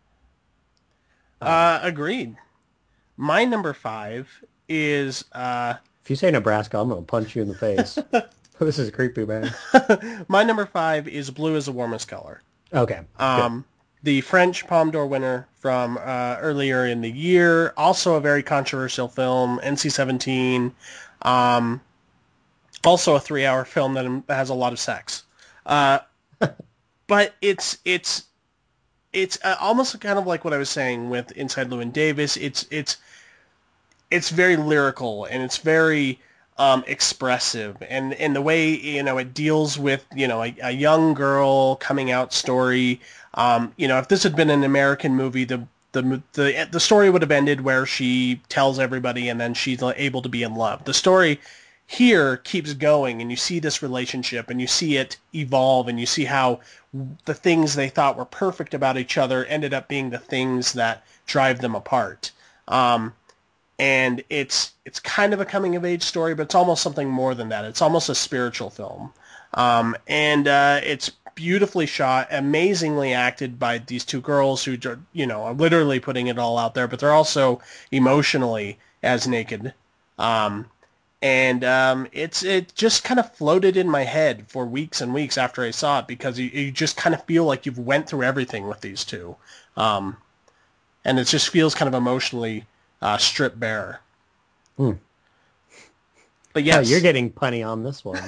Um, Uh, agreed. My number five is uh, if you say Nebraska, I'm gonna punch you in the face. This is creepy, man. my number five is Blue is the Warmest Color. Okay, good. Um, the French Palme d'Or winner from uh, earlier in the year. Also a very controversial film, N C seventeen. Um, also a three-hour film that has a lot of sex. Uh, but it's it's it's uh, almost kind of like what I was saying with Inside Llewyn Davis. It's it's it's very lyrical and it's very um, expressive, and and the way you know it deals with you know a, a young girl coming out story. Um, you know, if this had been an American movie, the the the the story would have ended where she tells everybody and then she's able to be in love. The story here keeps going, and you see this relationship, and you see it evolve, and you see how the things they thought were perfect about each other ended up being the things that drive them apart. Um, and it's it's kind of a coming of age story, but it's almost something more than that. It's almost a spiritual film, um, and uh, it's beautifully shot, amazingly acted by these two girls who you know are literally putting it all out there, but they're also emotionally as naked. Um, and um, it's it just kind of floated in my head for weeks and weeks after I saw it because you, you just kind of feel like you've went through everything with these two, um, and it just feels kind of emotionally uh, stripped bare. Hmm. But yes, oh, you're getting punny on this one.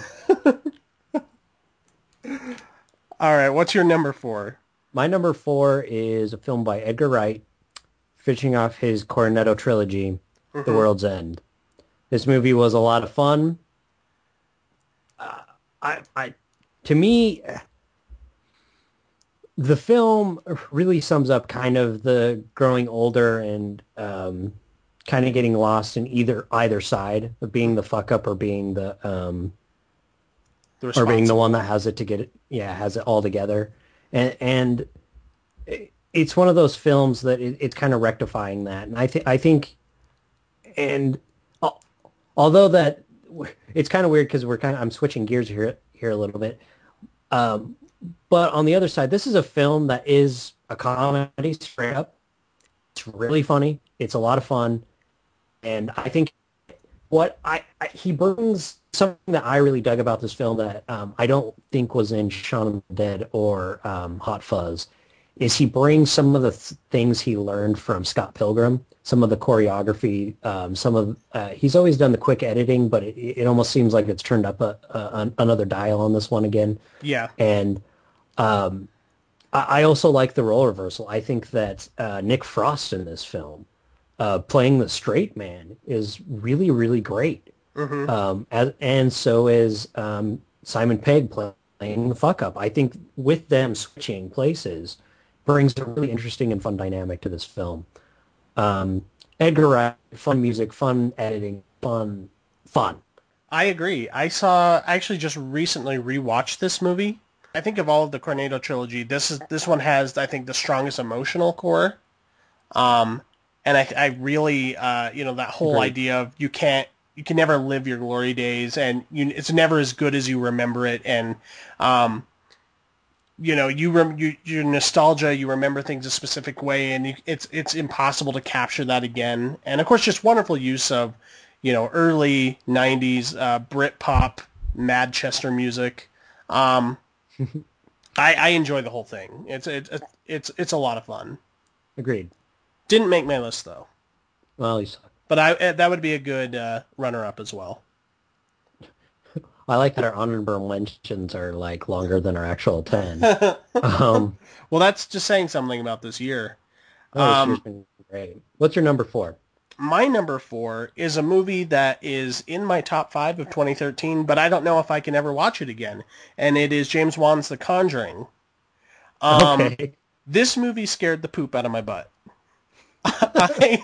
All right, what's your number four? My number four is a film by Edgar Wright, finishing off his Cornetto trilogy, mm-hmm. The World's End. This movie was a lot of fun. Uh, I, I, to me, the film really sums up kind of the growing older and um, kind of getting lost in either either side of being the fuck up or being the um, or being the one that has it to get it, yeah, has it all together, and and it's one of those films that it, it's kind of rectifying that, and I think I think, and. Although that it's kind of weird because we're kind of I'm switching gears here here a little bit, um, but on the other side, this is a film that is a comedy straight up. It's really funny. It's a lot of fun, and I think what I, I he brings something that I really dug about this film that um, I don't think was in Shaun of the Dead or um, Hot Fuzz, is he brings some of the th- things he learned from Scott Pilgrim. Some of the choreography, um, some of uh, he's always done the quick editing, but it, it almost seems like it's turned up a, a, another dial on this one again. Yeah, and um, I, I also like the role reversal. I think that uh, Nick Frost in this film, uh, playing the straight man, is really really great. Mm-hmm. Um, as, and so is um, Simon Pegg playing the fuck up. I think with them switching places brings a really interesting and fun dynamic to this film. Um, Edgar Wright, fun music, fun editing, fun, fun. I agree. I saw, I actually just recently rewatched this movie. I think of all of the Cornetto trilogy, this is this one has, I think, the strongest emotional core. Um, and I, I really, uh, you know, that whole Agreed. idea of you can't, you can never live your glory days, and you, it's never as good as you remember it, and um, you know, you, rem- you your nostalgia, you remember things a specific way, and you, it's it's impossible to capture that again. And of course, just wonderful use of, you know, early nineties uh, Britpop, Manchester music. Um, I, I enjoy the whole thing. It's it, it's it's a lot of fun. Agreed. Didn't make my list though. Well, you suck. But I that would be a good uh, runner-up as well. I like that our honorable mentions are like longer than our actual ten. um, well, that's just saying something about this year. Oh, this um, year's been great. What's your number four? My number four is a movie that is in my top five of twenty thirteen, but I don't know if I can ever watch it again. And it is James Wan's The Conjuring. Um, okay. This movie scared the poop out of my butt. I,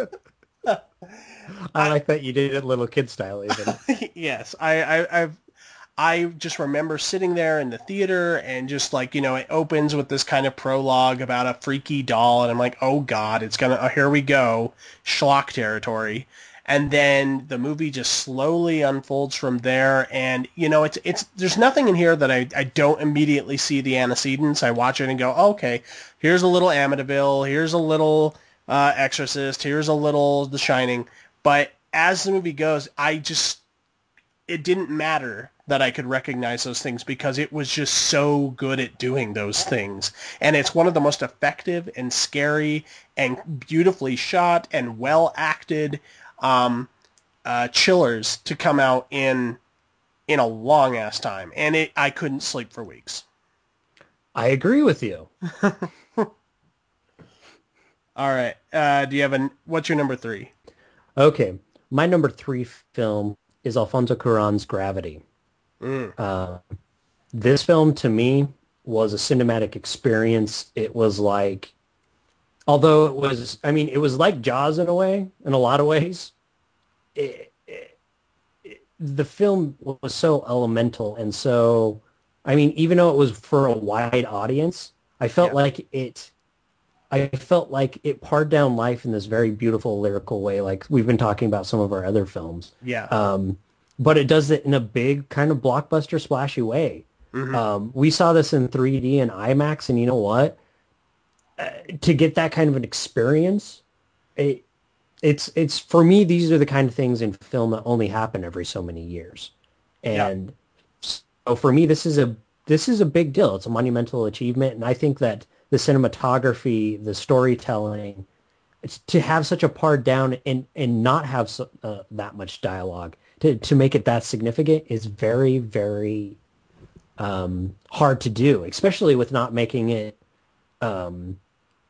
I like that you did it little kid style even. Yes, I, I, I've, I just remember sitting there in the theater and just like, you know, it opens with this kind of prologue about a freaky doll, and I'm like, oh God, it's gonna, oh, here we go, schlock territory. And then the movie just slowly unfolds from there, and you know, it's it's there's nothing in here that I, I don't immediately see the antecedents. I watch it and go, oh, okay, here's a little Amityville, here's a little uh, Exorcist, here's a little The Shining. But as the movie goes, I just, it didn't matter that I could recognize those things because it was just so good at doing those things. And it's one of the most effective and scary and beautifully shot and well acted um, uh, chillers to come out in in a long ass time. And it, I couldn't sleep for weeks. I agree with you. All right. Uh, do you have a, what's your number three? Okay, my number three film is Alfonso Cuarón's Gravity. Mm. Uh, this film to me was a cinematic experience. It was like, although it was, I mean, it was like Jaws in a way, in a lot of ways. It, it, it, the film was so elemental and so, I mean, even though it was for a wide audience, I felt Yeah. like it I felt like it pared down life in this very beautiful lyrical way, like we've been talking about some of our other films. Yeah. Um, but it does it in a big kind of blockbuster splashy way. Hmm. Um, we saw this in three D and IMAX, and you know what? Uh, to get that kind of an experience, it, it's it's for me. These are the kind of things in film that only happen every so many years, Yeah. and so for me, this is a this is a big deal. It's a monumental achievement, and I think that the cinematography, the storytelling, it's to have such a pared down and and not have so, uh, that much dialogue to to make it that significant is very very um, hard to do, especially with not making it um,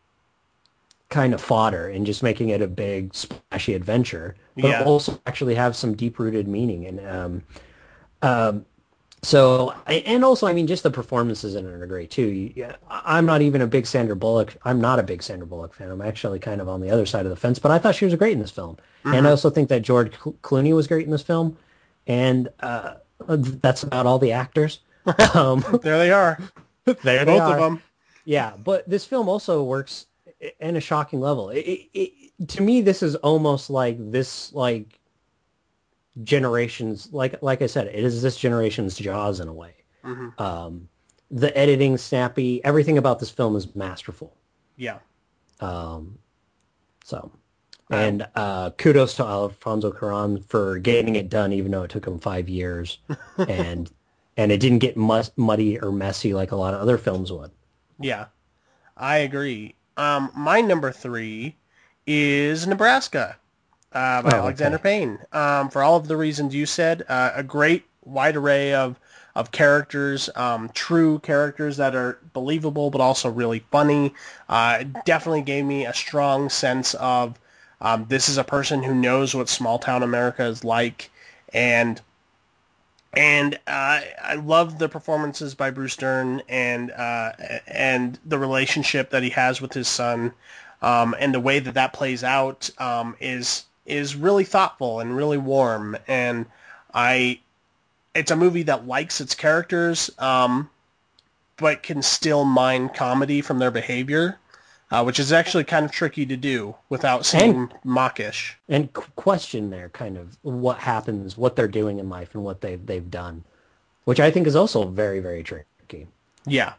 kind of fodder and just making it a big splashy adventure, but Yeah. also actually have some deep rooted meaning. And um, um, so, and also, I mean, just the performances in it are great too. You- Yeah, I'm not even a big Sandra Bullock. I'm not a big Sandra Bullock fan. I'm actually kind of on the other side of the fence, but I thought she was great in this film. And I Hmm. also think that George Clo- Clooney was great in this film. And uh, that's about all the actors. Um, There they are. there they Both of are. them. Yeah, but this film also works i- in a shocking level. It, it, it, to me, this is almost like this, like generations, like like I said, it is this generation's Jaws in a way. Hmm. Um, the editing, snappy, everything about this film is masterful. Yeah. Um, so, I, and uh, kudos to Alfonso Cuarón for getting it done, even though it took him five years, and and it didn't get mus- muddy or messy like a lot of other films would. yeah. I agree. Um, my number three is Nebraska, uh, by Oh, Alexander okay. Payne. Um, for all of the reasons you said, uh, a great wide array of of characters, um, true characters that are believable but also really funny. Uh, it definitely gave me a strong sense of um, this is a person who knows what small town America is like, and and uh, I love the performances by Bruce Dern and uh, and the relationship that he has with his son, um, and the way that that plays out um, is is really thoughtful and really warm. And I, it's a movie that likes its characters, um, but can still mine comedy from their behavior, uh, which is actually kind of tricky to do without And seeming mawkish. and question there kind of what happens, what they're doing in life, and what they've they've done, which I think is also very very tricky. Yeah.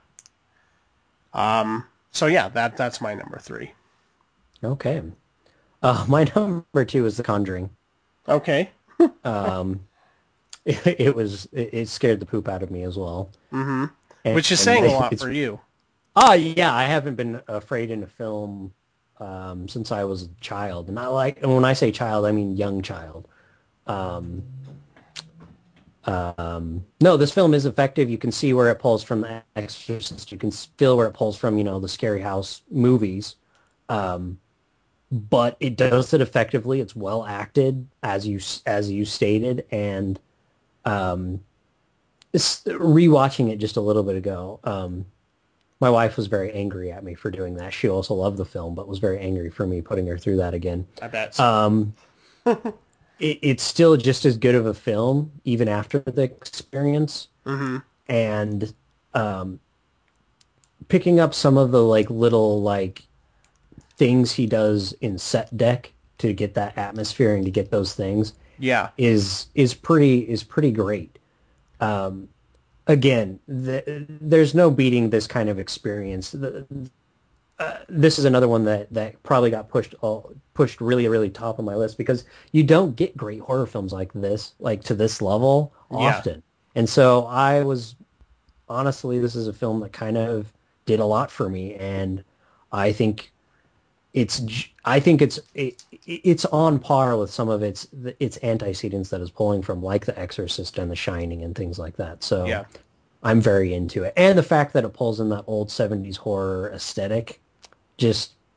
Um, so yeah, that that's my number three. Okay. Uh, my number two is The Conjuring. Okay. Um, it, it was it, it scared the poop out of me as well. Hmm. And, Which is and saying a lot it's for you. oh yeah, I haven't been afraid in a film um, since I was a child, and I like and when I say child, I mean young child. Um, um, no, this film is effective. You can see where it pulls from The Exorcist. You can feel where it pulls from, you know, the Scary House movies. Um, but it does it effectively. It's well acted, as you as you stated, and um, it's, rewatching it just a little bit ago. Um, my wife was very angry at me for doing that. She also loved the film, but was very angry for me putting her through that again. I bet. Um, it, it's still just as good of a film, even after the experience. Hmm. And um, picking up some of the like little like things he does in set deck to get that atmosphere and to get those things Yeah. is is pretty is pretty great. Um, again, the, there's no beating this kind of experience. The, uh, this is another one that that probably got pushed all, pushed really really top of my list because you don't get great horror films like this, like to this level Yeah. often. And so I was honestly, this is a film that kind of did a lot for me, and I think it's I think it's it, it's on par with some of its its antecedents that is pulling from, like The Exorcist and The Shining and things like that. So Yeah. I'm very into it, and the fact that it pulls in that old seventies horror aesthetic, just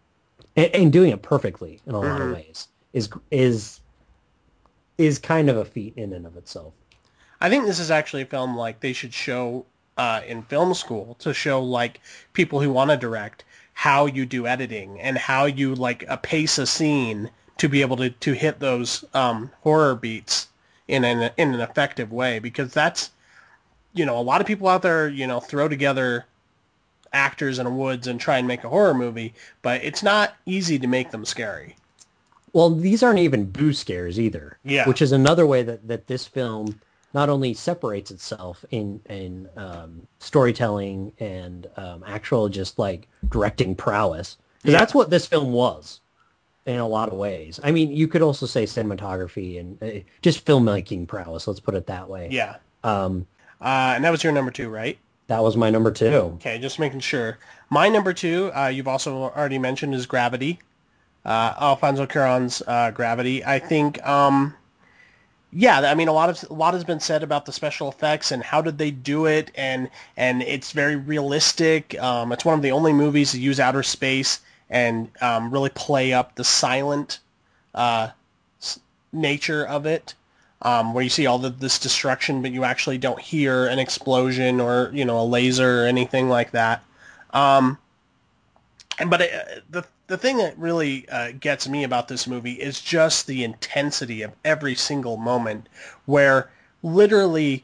and, and doing it perfectly in a lot of Hmm. ways is is is kind of a feat in and of itself. I think this is actually a film like they should show uh, in film school to show like people who want to direct how you do editing and how you like uh, pace a scene to be able to, to hit those um, horror beats in an in an effective way, because that's, you know, a lot of people out there, you know, throw together actors in a woods and try and make a horror movie, but it's not easy to make them scary. Well, these aren't even boo scares either, Yeah. which is another way that, that this film not only separates itself in in um, storytelling and um, actual just like directing prowess, because Yeah. that's what this film was in a lot of ways. I mean, you could also say cinematography and uh, just filmmaking prowess. Let's put it that way. Yeah. Um, Uh, and that was your number two, right? that was my number two. Okay, just making sure. My number two, uh, you've also already mentioned, is Gravity. Uh, Alfonso Cuarón's uh, Gravity. I think, um, yeah, I mean, a lot of a lot has been said about the special effects and how did they do it, and and it's very realistic. Um, it's one of the only movies to use outer space and um, really play up the silent uh, nature of it, um, where you see all the, this destruction, but you actually don't hear an explosion or, you know, a laser or anything like that. Um, and but it, the the thing that really uh, gets me about this movie is just the intensity of every single moment, where literally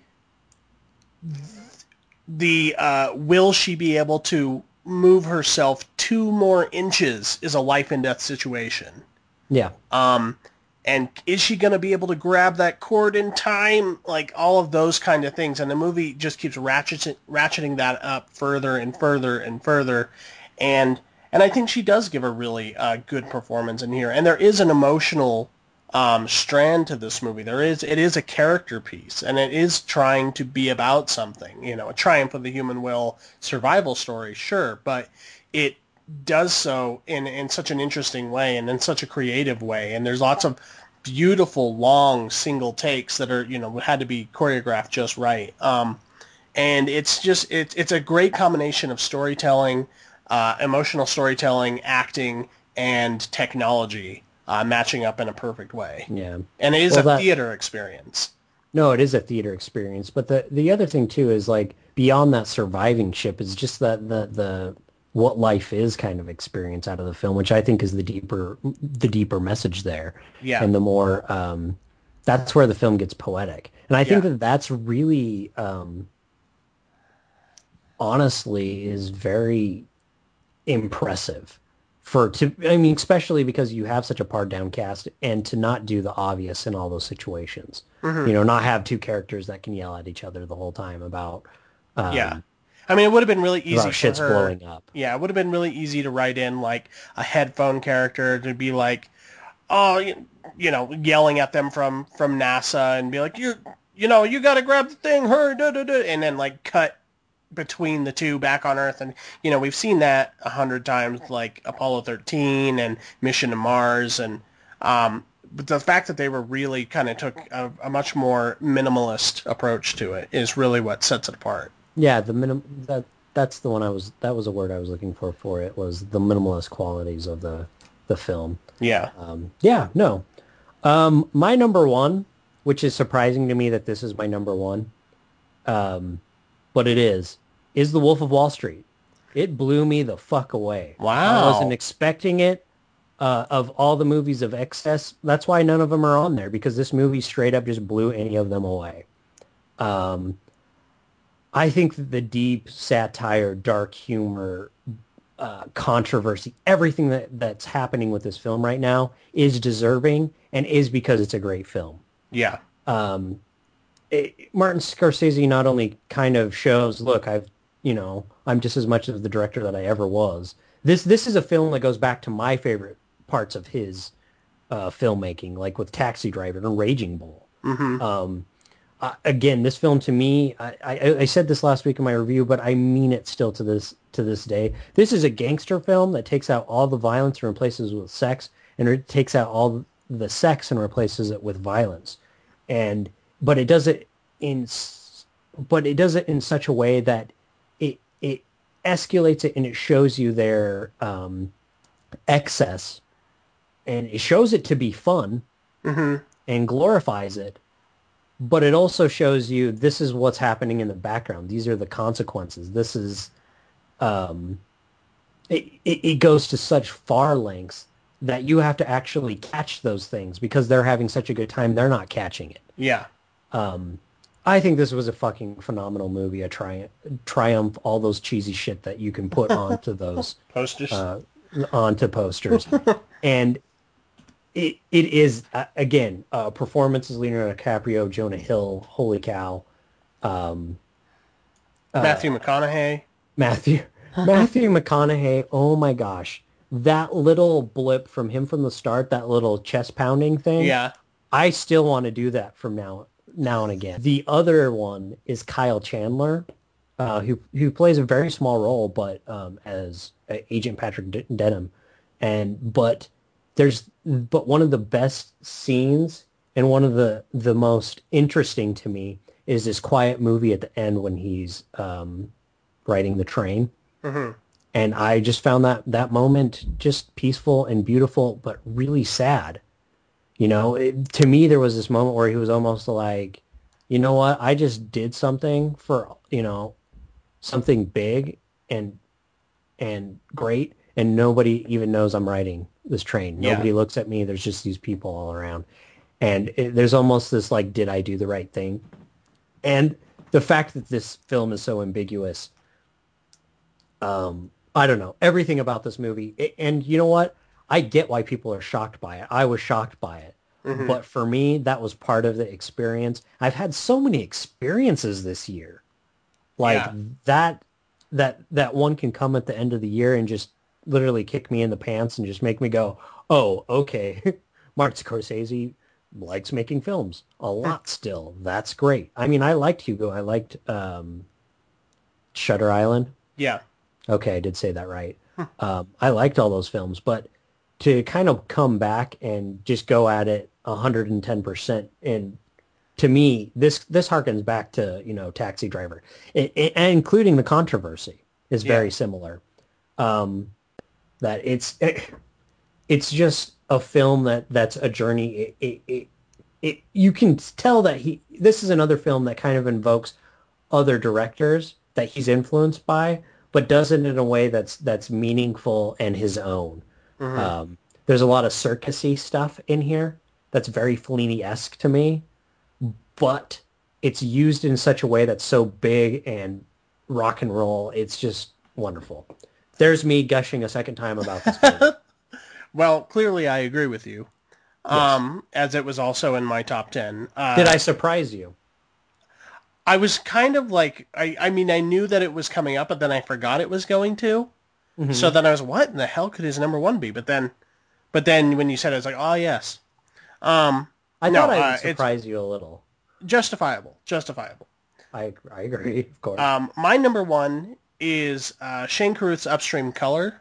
the uh, will she be able to move herself two more inches is a life and death situation. Yeah. Um, and is she going to be able to grab that cord in time? Like all of those kind of things. And the movie just keeps ratcheting, ratcheting that up further and further and further. And and I think she does give a really uh, good performance in here. And there is an emotional um, strand to this movie. There is it is a character piece, and it is trying to be about something. You know, a triumph of the human will, survival story, sure, but it does so in in such an interesting way and in such a creative way. And there's lots of beautiful long single takes that are, you know, had to be choreographed just right. Um, and it's just it, it's a great combination of storytelling, uh, emotional storytelling, acting, and technology uh, matching up in a perfect way. Yeah. And it is Well, a that theater experience. no, it is a theater experience. But the the other thing too is like beyond that surviving ship is just that the the what life is kind of experience out of the film, which I think is the deeper the deeper message there, Yeah, and the more um, that's where the film gets poetic. And I think yeah, that that's really um, honestly is very impressive for to I mean especially because you have such a pared down cast and to not do the obvious in all those situations. hmm You know, not have two characters that can yell at each other the whole time about yeah. um I mean, it would have been really easy about for shit's her. blowing up. Yeah, it would have been really easy to write in like a headphone character to be like, oh, you, you know, yelling at them from from NASA and be like, you, you know, you got to grab the thing, hurry, da, da, da, and then like cut between the two back on Earth. And you know, we've seen that a hundred times, like Apollo thirteen and Mission to Mars, and um, but the fact that they were really kind of took a, a much more minimalist approach to it is really what sets it apart. Yeah, the minim that that's the one I was that was a word I was looking for for it was the minimalist qualities of the the film. Yeah. Um, yeah, no. Um, my number one, which is surprising to me that this is my number one, um, but it is, is The Wolf of Wall Street. It blew me the fuck away. I wasn't Wow. expecting it. Uh, of all the movies of excess, that's why none of them are on there because this movie straight up just blew any of them away. Um, I think that the deep satire, dark humor, uh, controversy, everything that, that's happening with this film right now is deserving and is because it's a great film. Yeah. Um, it, Martin Scorsese not only kind of shows, look, I've, you know, I'm just as much of the director that I ever was. This this is a film that goes back to my favorite parts of his uh, filmmaking, like with Taxi Driver and Raging Bull. hmm Um, uh, again, this film to me, I, I, I said this last week in my review, but I mean it still to this to this day. This is a gangster film that takes out all the violence and replaces it with sex, and it takes out all the sex and replaces it with violence. And but it does it in s- but it does it in such a way that it it escalates it and it shows you their um, excess, and it shows it to be fun Mm-hmm. and glorifies it, but it also shows you this is what's happening in the background. These are the consequences. This is um, it, it, it goes to such far lengths that you have to actually catch those things because they're having such a good time. They're not catching it. Yeah. Um, I think this was a fucking phenomenal movie. A tri- triumph, all those cheesy shit that you can put onto those Posters. uh, onto posters, and it it is uh, again uh, performances. Leonardo DiCaprio, Jonah Hill, holy cow, um, Matthew uh, McConaughey. Matthew Matthew McConaughey. Oh my gosh, that little blip from him from the start, that little chest pounding thing. Yeah. I still want to do that from now now and again. The other one is Kyle Chandler, uh, who who plays a very small role, but um, as uh, Agent Patrick D- Denham, and but there's but one of the best scenes and one of the the most interesting to me is this quiet movie at the end when he's um, riding the train. Mm-hmm. And I just found that that moment just peaceful and beautiful, but really sad. You know, it, to me, there was this moment where he was almost like, you know what? I just did something for, you know, something big and and great, and nobody even knows I'm riding this train. Yeah. Nobody looks at me. There's just these people all around. And it, there's almost this like, did I do the right thing? And the fact that this film is so ambiguous, um, I don't know, everything about this movie. It, and you know what? I get why people are shocked by it. I was shocked by it. Mm-hmm. But for me, that was part of the experience. I've had so many experiences this year. Like Yeah. that that that one can come at the end of the year and just literally kick me in the pants and just make me go, "Oh, okay. Martin Scorsese likes making films a lot still. That's great." I mean, I liked Hugo. I liked um, Shutter Island. Yeah. Okay, I did say that right. Um, I liked all those films, but to kind of come back and just go at it one hundred ten percent, and to me, this this harkens back to, you know, Taxi Driver, it, it, and including the controversy is very Yeah. similar. Um, that it's it, it's just a film that that's a journey. It, it, it, it you can tell that he this is another film that kind of invokes other directors that he's influenced by, but does it in a way that's that's meaningful and his own. Mm-hmm. Um, there's a lot of circusy stuff in here that's very Fellini-esque to me, but it's used in such a way that's so big and rock and roll. It's just wonderful. There's me gushing a second time about this movie. Well, clearly I agree with you. Yes. Um, as it was also in my top ten. Uh, Did I surprise you? I was kind of like, I, I mean, I knew that it was coming up, but then I forgot it was going to. Mm-hmm. So then I was, what in the hell could his number one be? But then, but then when you said it, I was like, oh yes. Um, I no, thought I would uh, surprise you a little. it's justifiable, justifiable. I I agree, of course. Um, my number one is uh, Shane Carruth's Upstream Color,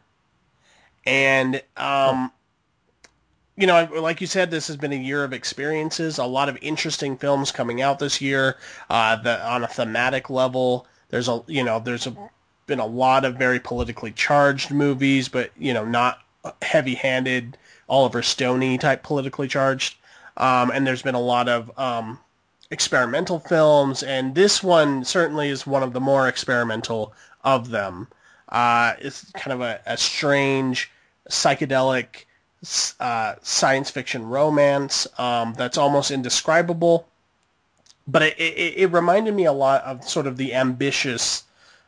and um, you know, like you said, this has been a year of experiences. A lot of interesting films coming out this year. Uh, the, on a thematic level, there's a you know there's a, been a lot of very politically charged movies, but you know not heavy-handed Oliver Stoney type politically charged. Um, and there's been a lot of um, experimental films, and this one certainly is one of the more experimental of them. Uh, it's kind of a, a strange, psychedelic uh, science fiction romance um, that's almost indescribable. But it, it, it reminded me a lot of sort of the ambitiousness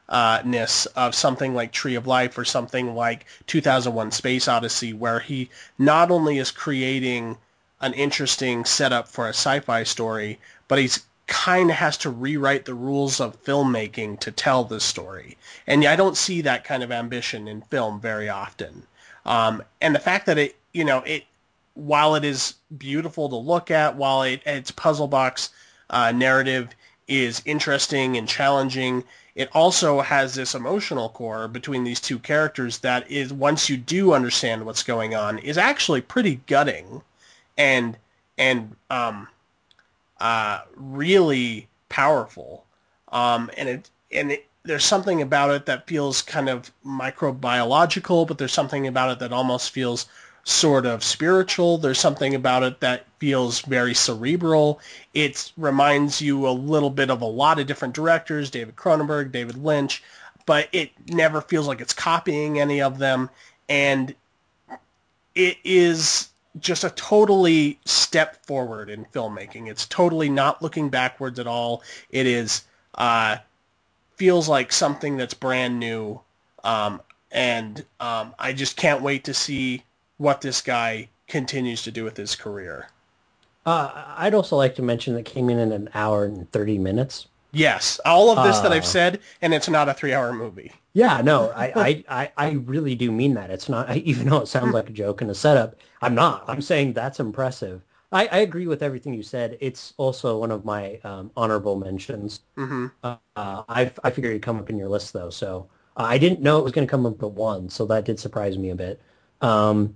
of something like Tree of Life or something like two thousand one Space Odyssey, where he not only is creating an interesting setup for a sci-fi story, but he's kind of has to rewrite the rules of filmmaking to tell this story. And I don't see that kind of ambition in film very often. Um, and the fact that it, you know, it, while it is beautiful to look at, while it, its puzzle box uh, narrative is interesting and challenging, it also has this emotional core between these two characters that is, once you do understand what's going on, is actually pretty gutting and and um, uh, really powerful. Um, and it and it, there's something about it that feels kind of microbiological, but there's something about it that almost feels sort of spiritual. There's something about it that feels very cerebral. It reminds you a little bit of a lot of different directors, David Cronenberg, David Lynch, but it never feels like it's copying any of them. And it is just a totally step forward in filmmaking. It's totally not looking backwards at all. It is uh, feels like something that's brand new, um, and um, I just can't wait to see what this guy continues to do with his career. Uh, I'd also like to mention that came in at an hour and thirty minutes. Yes, all of this that I've Uh, said, and it's not a three-hour movie. Yeah, no, I, I, I, I really do mean that. It's not, even though it sounds like a joke and a setup, I'm not. I'm saying that's impressive. I, I agree with everything you said. It's also one of my um, honorable mentions. Mm-hmm. Uh, uh, I, I figured it'd come up in your list, though. So uh, I didn't know it was going to come up at one, so that did surprise me a bit. Um,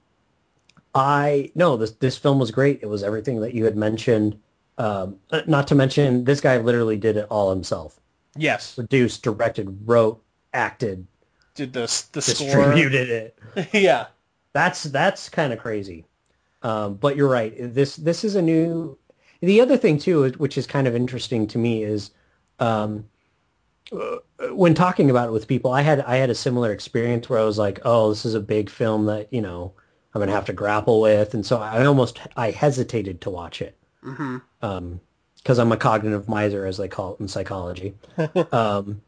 I, no, this, this film was great. It was everything that you had mentioned. Um, uh, not to mention, this guy literally did it all himself. Yes. Produced, directed, wrote, acted, Did the the distributed it. Yeah. That's that's kind of crazy. Um, but you're right. This this is a new. The other thing too, which is kind of interesting to me, is um, when talking about it with people, I had I had a similar experience where I was like, oh, this is a big film that you know I'm gonna have to grapple with, and so I almost I hesitated to watch it. Mm-hmm. Um, because I'm a cognitive miser, as they call it in psychology. um,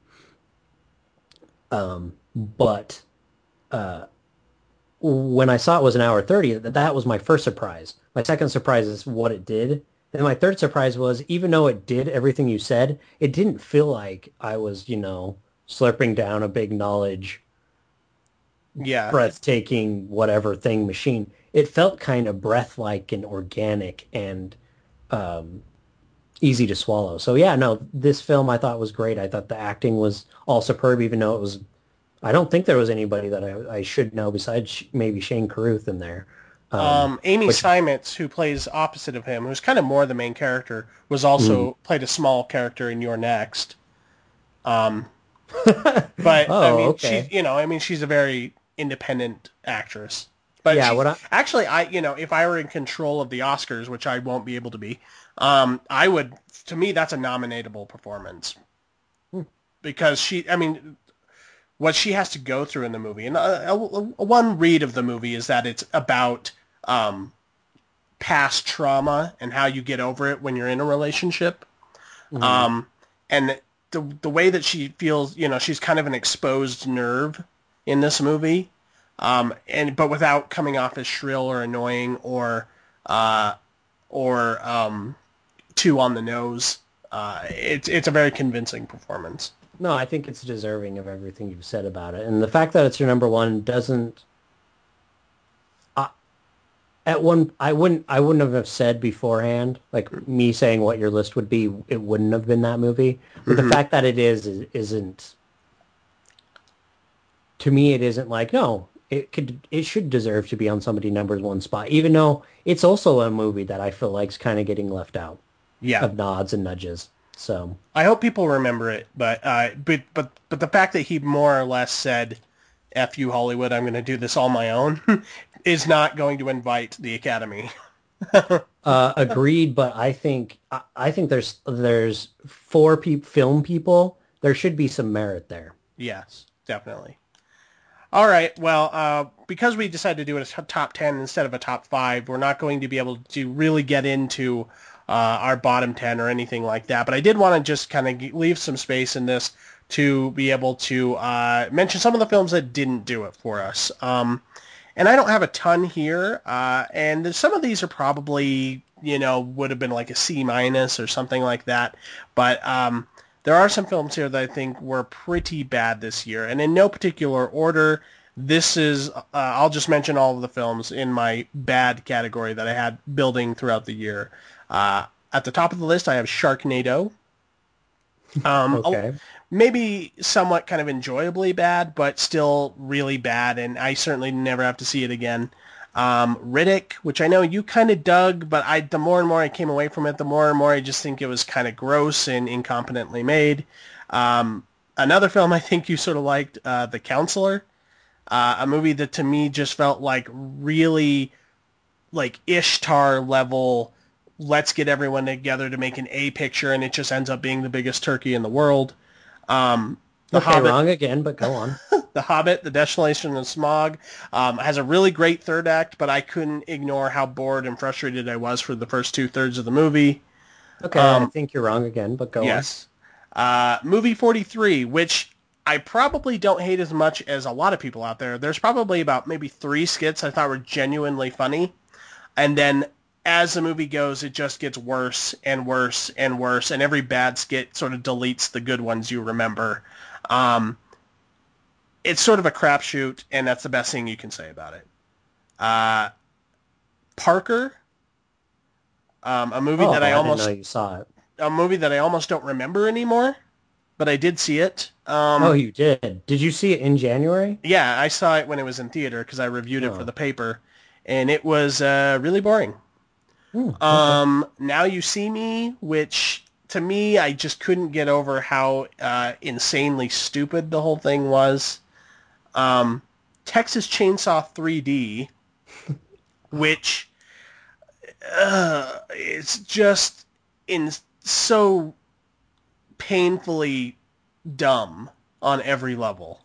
um, but uh, when I saw it was an hour thirty, that, that was my first surprise. My second surprise is what it did. And my third surprise was, even though it did everything you said, it didn't feel like I was, you know, slurping down a big knowledge, Yeah. breathtaking, whatever thing machine. It felt kind of breath-like and organic and um, easy to swallow. So yeah, no, this film I thought was great. I thought the acting was all superb, even though it was, I don't think there was anybody that I, I should know besides maybe Shane Carruth in there. Um, Um, Amy which, Simons, who plays opposite of him, who's kind of more the main character, was also mm. played a small character in You're Next. Um, but I Oh, mean, okay. she's you know, I mean, she's a very independent actress. But Yeah, she, what I, actually, I you know, if I were in control of the Oscars, which I won't be able to be, um, I would. To me, that's a nominatable performance hmm. because she. I mean, what she has to go through in the movie, and uh, one read of the movie is that it's about um, past trauma and how you get over it when you're in a relationship. Mm-hmm. Um, and the the way that she feels, you know, she's kind of an exposed nerve in this movie, um, and but without coming off as shrill or annoying or uh, or um, too on the nose. Uh, it's it's a very convincing performance. No, I think it's deserving of everything you've said about it. And the fact that it's your number one doesn't at one I wouldn't I wouldn't have said beforehand, like me saying what your list would be, it wouldn't have been that movie. But Mm-hmm. the fact that it is, is isn't, to me it isn't like, no, it could it should deserve to be on somebody number one spot, even though it's also a movie that I feel like's kind of getting left out Yeah. of nods and nudges. So I hope people remember it, but uh, but but but the fact that he more or less said, "F you, Hollywood, I'm going to do this all my own," is not going to invite the Academy. uh, agreed, but I think I, I think there's there's four pe- film people. There should be some merit there. Yes, definitely. All right. Well, uh, because we decided to do it as a top ten instead of a top five, we're not going to be able to really get into uh, our bottom ten or anything like that. But I did want to just kind of leave some space in this to be able to uh, mention some of the films that didn't do it for us. Um, and I don't have a ton here. Uh, and some of these are probably, you know, would have been like a C minus or something like that. But um, there are some films here that I think were pretty bad this year. And in no particular order, this is, uh, I'll just mention all of the films in my bad category that I had building throughout the year. Uh, at the top of the list, I have Sharknado. Um, Okay. maybe somewhat kind of enjoyably bad, but still really bad, and I certainly never have to see it again. Um, Riddick, which I know you kind of dug, but I the more and more I came away from it, the more and more I just think it was kind of gross and incompetently made. Um, Another film I think you sort of liked, uh, The Counselor, uh, a movie that to me just felt like really like Ishtar level. Let's get everyone together to make an A picture, and it just ends up being the biggest turkey in the world. Um, The Okay, Hobbit, wrong again, but go on. The Hobbit, The Desolation of Smaug, um, has a really great third act, but I couldn't ignore how bored and frustrated I was for the first two thirds of the movie. Okay, I Um, think you're wrong again, but go on. yes. Uh, movie forty-three, which I probably don't hate as much as a lot of people out there. There's probably about maybe three skits I thought were genuinely funny. And then as the movie goes, it just gets worse and worse and worse. And every bad skit sort of deletes the good ones you remember. Um, it's sort of a crapshoot, and that's the best thing you can say about it. Uh, Parker, um, a movie Oh, that I I didn't know almost you saw it. a movie that I almost don't remember anymore, but I did see it. Oh, Um, you did. Did you see it in January? yeah, I saw it when it was in theater because I reviewed it for Oh, the paper, and it was uh, really boring. hmm, okay. Um, Now You See Me, which to me, I just couldn't get over how uh, insanely stupid the whole thing was. Um, Texas Chainsaw three D, which uh, it's just in so painfully dumb on every level.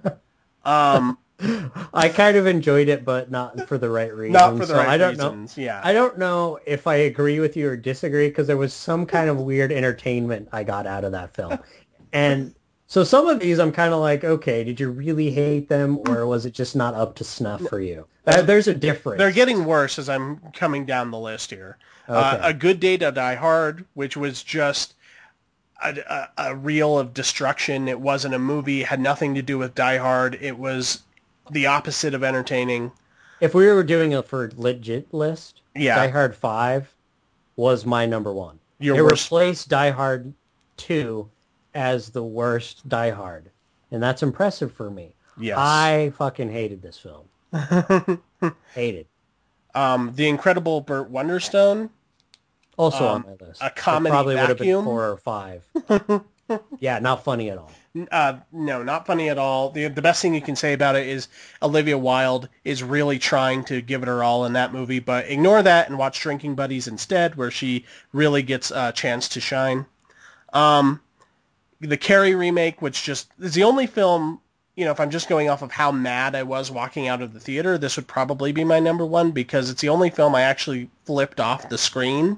Um, I kind of enjoyed it, but not for the right Not for reasons. the So right I don't know. reasons. Yeah. I don't know if I agree with you or disagree because there was some kind of weird entertainment I got out of that film. And so some of these I'm kind of like, okay, did you really hate them or was it just not up to snuff for you? Uh, there's a They're difference. getting worse as I'm coming down the list here. Uh, A Okay. Good Day to Die Hard, which was just a, a, a reel of destruction. It wasn't a movie. It had nothing to do with Die Hard. It was the opposite of entertaining. If we were doing a for legit list, Die Yeah, Hard five was my number one. your It worst. replaced Die Hard two as the worst Die Hard. And that's impressive for me. Yes. I fucking hated this film. Hated. um, The Incredible Burt Wonderstone, Also on um, my list. a It comedy probably would have been vacuum. four or five. Yeah, not funny at all. Uh, no, not funny at all. The the best thing you can say about it is Olivia Wilde is really trying to give it her all in that movie, but ignore that and watch Drinking Buddies instead, where she really gets a chance to shine. Um, the Carrie remake, which just is the only film, you know, if I'm just going off of how mad I was walking out of the theater, this would probably be my number one because it's the only film I actually flipped off the screen.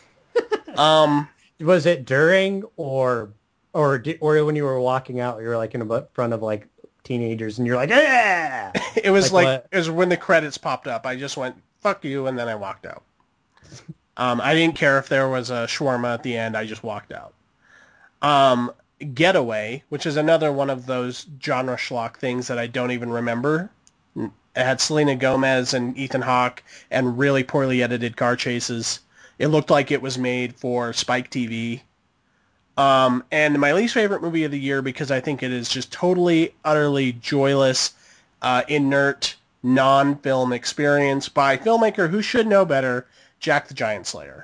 Um, Was it during or or di- or when you were walking out, you were like in a front of like teenagers and you're like, yeah, it was like like what? it was when the credits popped up. I just went fuck you, and then I walked out. Um, I didn't care if there was a shawarma at the end. I just walked out. Um, Getaway, which is another one of those genre schlock things that I don't even remember. It had Selena Gomez and Ethan Hawke and really poorly edited car chases. It looked like it was made for Spike T V. Um, and my least favorite movie of the year because I think it is just totally, utterly joyless, uh, inert, non-film experience by filmmaker who should know better, Jack the Giant Slayer.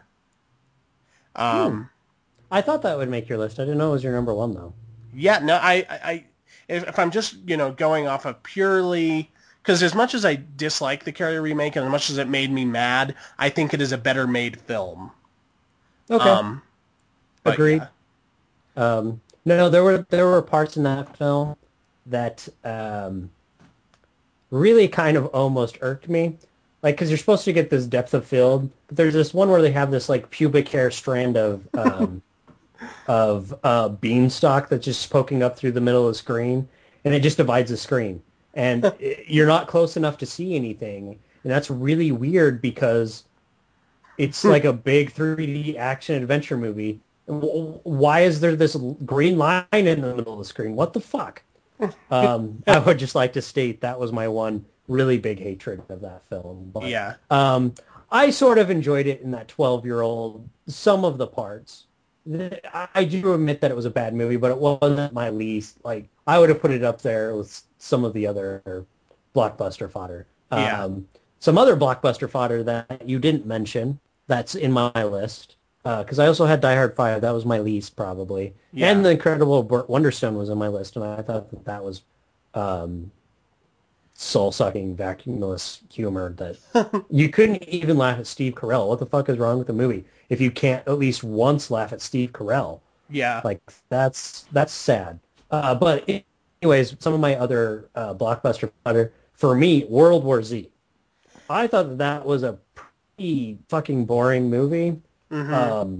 Hmm. Um, I thought that would make your list. I didn't know it was your number one though. yeah, no, I, I, I if, if I'm just, you know, going off of purely, because as much as I dislike the Carrie remake and as much as it made me mad, I think it is a better made film. Okay, Um, but agreed. yeah, Um, no, there were there were parts in that film that um, really kind of almost irked me. Like, because you're supposed to get this depth of field, but there's this one where they have this like pubic hair strand of um, of uh, beanstalk that's just poking up through the middle of the screen, and it just divides the screen, and i- you're not close enough to see anything, and that's really weird because it's like a big three D action adventure movie. W- Why is there this l- green line in the middle of the screen? What the fuck? Um, I would just like to state that was my one really big hatred of that film. But yeah. um, I sort of enjoyed it in that twelve-year-old, some of the parts. The- I I do admit that it was a bad movie, but it wasn't my least. Like, I would have put it up there with some of the other blockbuster fodder. Yeah. Um, some other blockbuster fodder that you didn't mention that's in my list. because I also had Die Hard five. That was my least probably, Yeah. and The Incredible Wonderstone was on my list, and I thought that that was um, soul-sucking, vacuumless humor that you couldn't even laugh at Steve Carell. What the fuck is wrong with the movie if you can't at least once laugh at Steve Carell? Yeah. Like that's that's sad. Uh, but anyways, some of my other uh, blockbuster fodder for me, World War Z. I thought that, that was a pretty fucking boring movie. Mm-hmm. Um,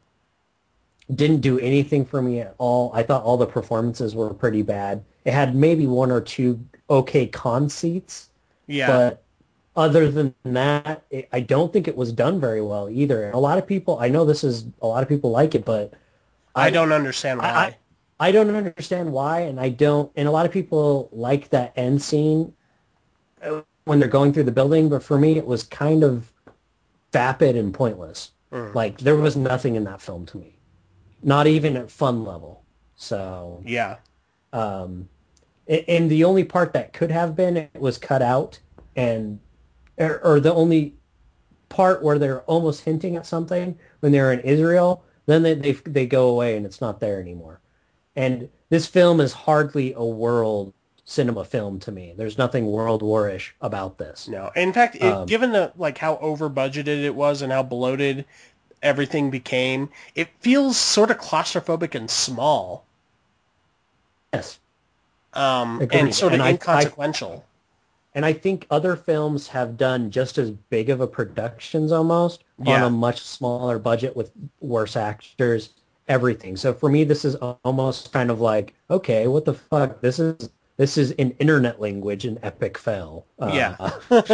didn't do anything for me at all. I thought all the performances were pretty bad. It had maybe one or two okay conceits, Yeah. but other than that, it, I don't think it was done very well either. And a lot of people, I know this is a lot of people like it, but I I don't understand I, I why. I don't understand why, and I don't. And a lot of people like that end scene uh, when they're going through the building, but for me, it was kind of vapid and pointless. Mm. Like there was nothing in that film to me, not even at fun level. So, Yeah. um, a- and the only part that could have been it was cut out, and or, or the only part where they're almost hinting at something when they're in Israel, then they they they go away and it's not there anymore. And this film is hardly a world cinema film to me. There's nothing World War-ish about this. No. In fact, it, Um, given the like how over budgeted it was and how bloated everything became, it feels sort of claustrophobic and small, yes, um, and agreed. sort of And I, I inconsequential. and I think other films have done just as big of a productions almost on a Yeah. much smaller budget with worse actors, everything. So for me, this is almost kind of like, okay, what the fuck? This is this is in internet language an epic fail. Yeah. Uh,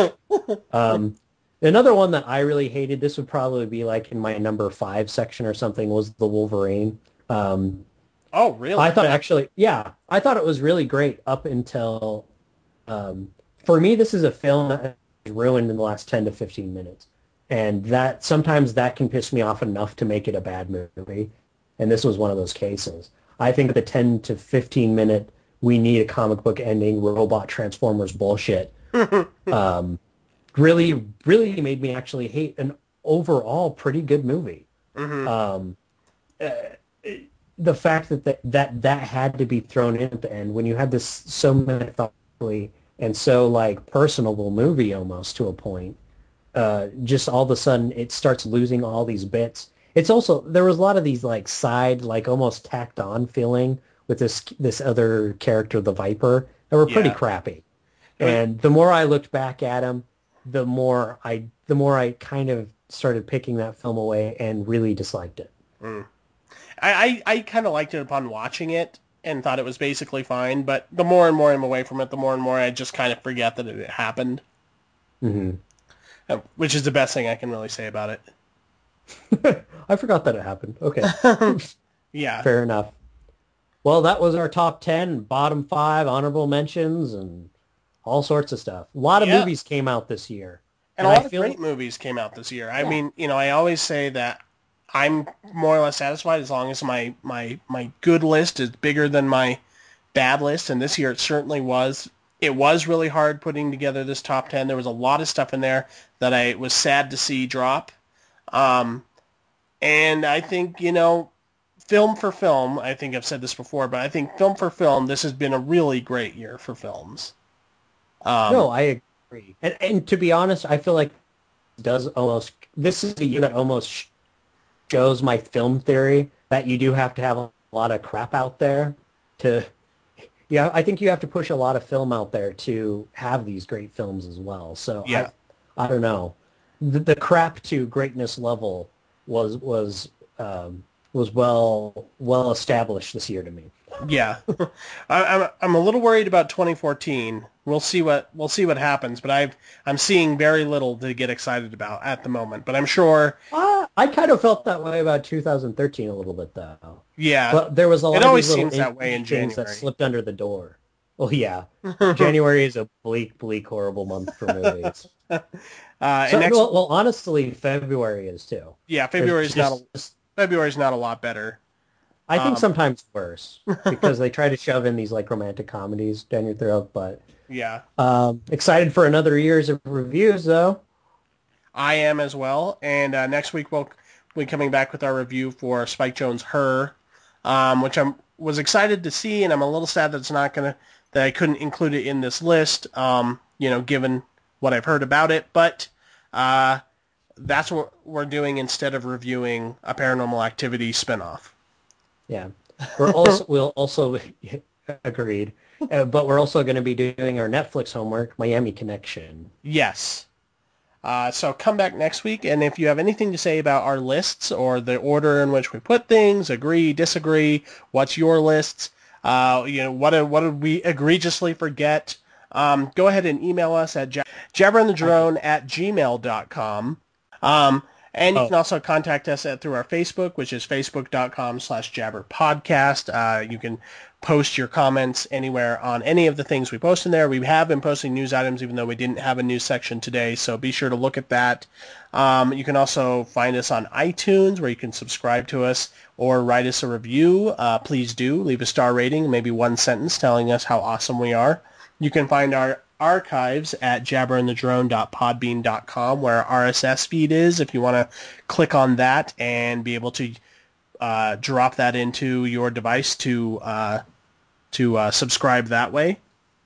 um, another one that I really hated, this would probably be like in my number five section or something, was the Wolverine. Um, Oh, I really? thought actually, yeah, I thought it was really great up until um, for me, this is a film that is ruined in the last ten to fifteen minutes. And that sometimes that can piss me off enough to make it a bad movie. And this was one of those cases. I think the ten to fifteen minute, we need a comic book ending, robot Transformers bullshit um, really, really made me actually hate an overall pretty good movie. Hmm. Um, uh, the fact that, that that that had to be thrown in at the end when you had this so methodically and so like personable movie almost to a point, uh, just all of a sudden it starts losing all these bits. It's also there was a lot of these like side like almost tacked on feeling with this this other character, the Viper, that were pretty Yeah. crappy. It was, And the more I looked back at him, the more I the more I kind of started picking that film away and really disliked it. mm. I, I, I kind of liked it upon watching it and thought it was basically fine, but the more and more I'm away from it, the more and more I just kind of forget that it happened, Hmm. uh, which is the best thing I can really say about it. I forgot that it happened. Okay, Yeah. fair enough. Well, that was our top ten, bottom five, honorable mentions, and all sorts of stuff. A lot of Yeah. movies came out this year, And a and I lot of feel great movies came out this year. I yeah, mean, you know, I always say that I'm more or less satisfied as long as my, my, my good list is bigger than my bad list, and this year it certainly was. It was really hard putting together this top ten. There was a lot of stuff in there that I was sad to see drop. Um, and I think, you know, film for film, I think I've said this before, but I think film for film, this has been a really great year for films. Um, no, I agree. And and to be honest, I feel like it does almost this is the year that almost sh- shows my film theory that you do have to have a lot of crap out there to yeah, I think you have to push a lot of film out there to have these great films as well. So I yeah. I don't know. The, the crap to greatness level was was um, was well well established this year to me. Yeah, I, I'm I'm a little worried about twenty fourteen. We'll see what we'll see what happens, but I've I'm seeing very little to get excited about at the moment. But I'm sure, Uh, I kind of felt that way about two thousand thirteen a little bit though. yeah, But there was a it lot of always these little seems that way in indie things that January. slipped under the door. Well, yeah, January is a bleak, bleak, horrible month for movies. uh, and So, next, well, well, honestly, February is too. yeah, There's February's not a, just, February's not a lot better. I think Um, sometimes worse because they try to shove in these like romantic comedies down your throat. But yeah, um, excited for another years of reviews, though. I am as well. And uh, next week we'll be coming back with our review for Spike Jonze' Her, um, which I was excited to see, and I'm a little sad that it's not gonna that I couldn't include it in this list. Um, you know, given what I've heard about it, but uh, that's what we're doing instead of reviewing a Paranormal Activity spinoff. Yeah, we're also we'll also agreed, uh, but we're also going to be doing our Netflix homework, Miami Connection. Yes. Uh, so come back next week, and if you have anything to say about our lists or the order in which we put things, agree, disagree, what's your lists, uh, you know, what did, what did we egregiously forget, um, go ahead and email us at jabberandthedrone at gmail dot com. Um, and you Oh. can also contact us at, through our Facebook, which is facebook.com slash jabberpodcast. Uh, you can post your comments anywhere on any of the things we post in there. We have been posting news items, even though we didn't have a news section today, so be sure to look at that. Um, you can also find us on iTunes, where you can subscribe to us or write us a review. Uh, please do. Leave a star rating, maybe one sentence telling us how awesome we are. You can find our archives at jabberandthedrone dot podbean dot com, where our R S S feed is, if you want to click on that and be able to uh, drop that into your device to uh, to uh, subscribe that way.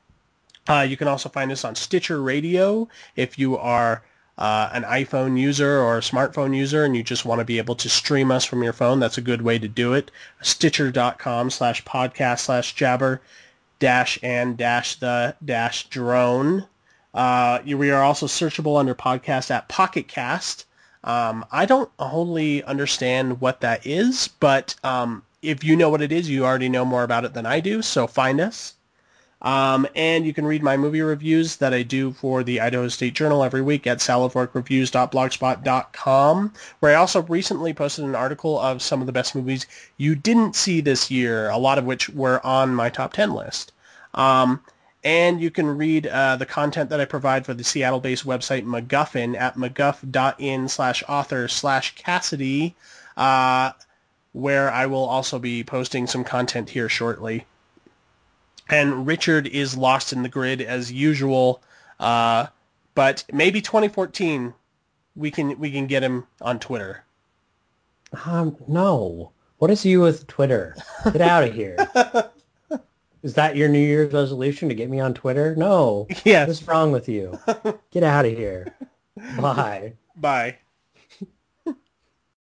Uh, you can also find us on Stitcher Radio if you are uh, an iPhone user or a smartphone user and you just want to be able to stream us from your phone. That's a good way to do it. Stitcher.com slash podcast slash jabber dash and dash the dash drone. Uh, we are also searchable under podcast at Pocket Cast. Um, I don't wholly understand what that is, but um, if you know what it is, you already know more about it than I do, so find us. Um, and you can read my movie reviews that I do for the Idaho State Journal every week at salad fork reviews dot blogspot dot com, where I also recently posted an article of some of the best movies you didn't see this year, a lot of which were on my top ten list. Um, and you can read uh, the content that I provide for the Seattle-based website MacGuffin at mcguff.in slash author slash Cassidy, uh, where I will also be posting some content here shortly. And Richard is lost in the grid as usual, uh, but maybe twenty fourteen we can we can get him on Twitter. Um, no. What is you with Twitter? Get out of here. Is that your New Year's resolution, to get me on Twitter? No. Yes. What's wrong with you? Get out of here. Bye. Bye.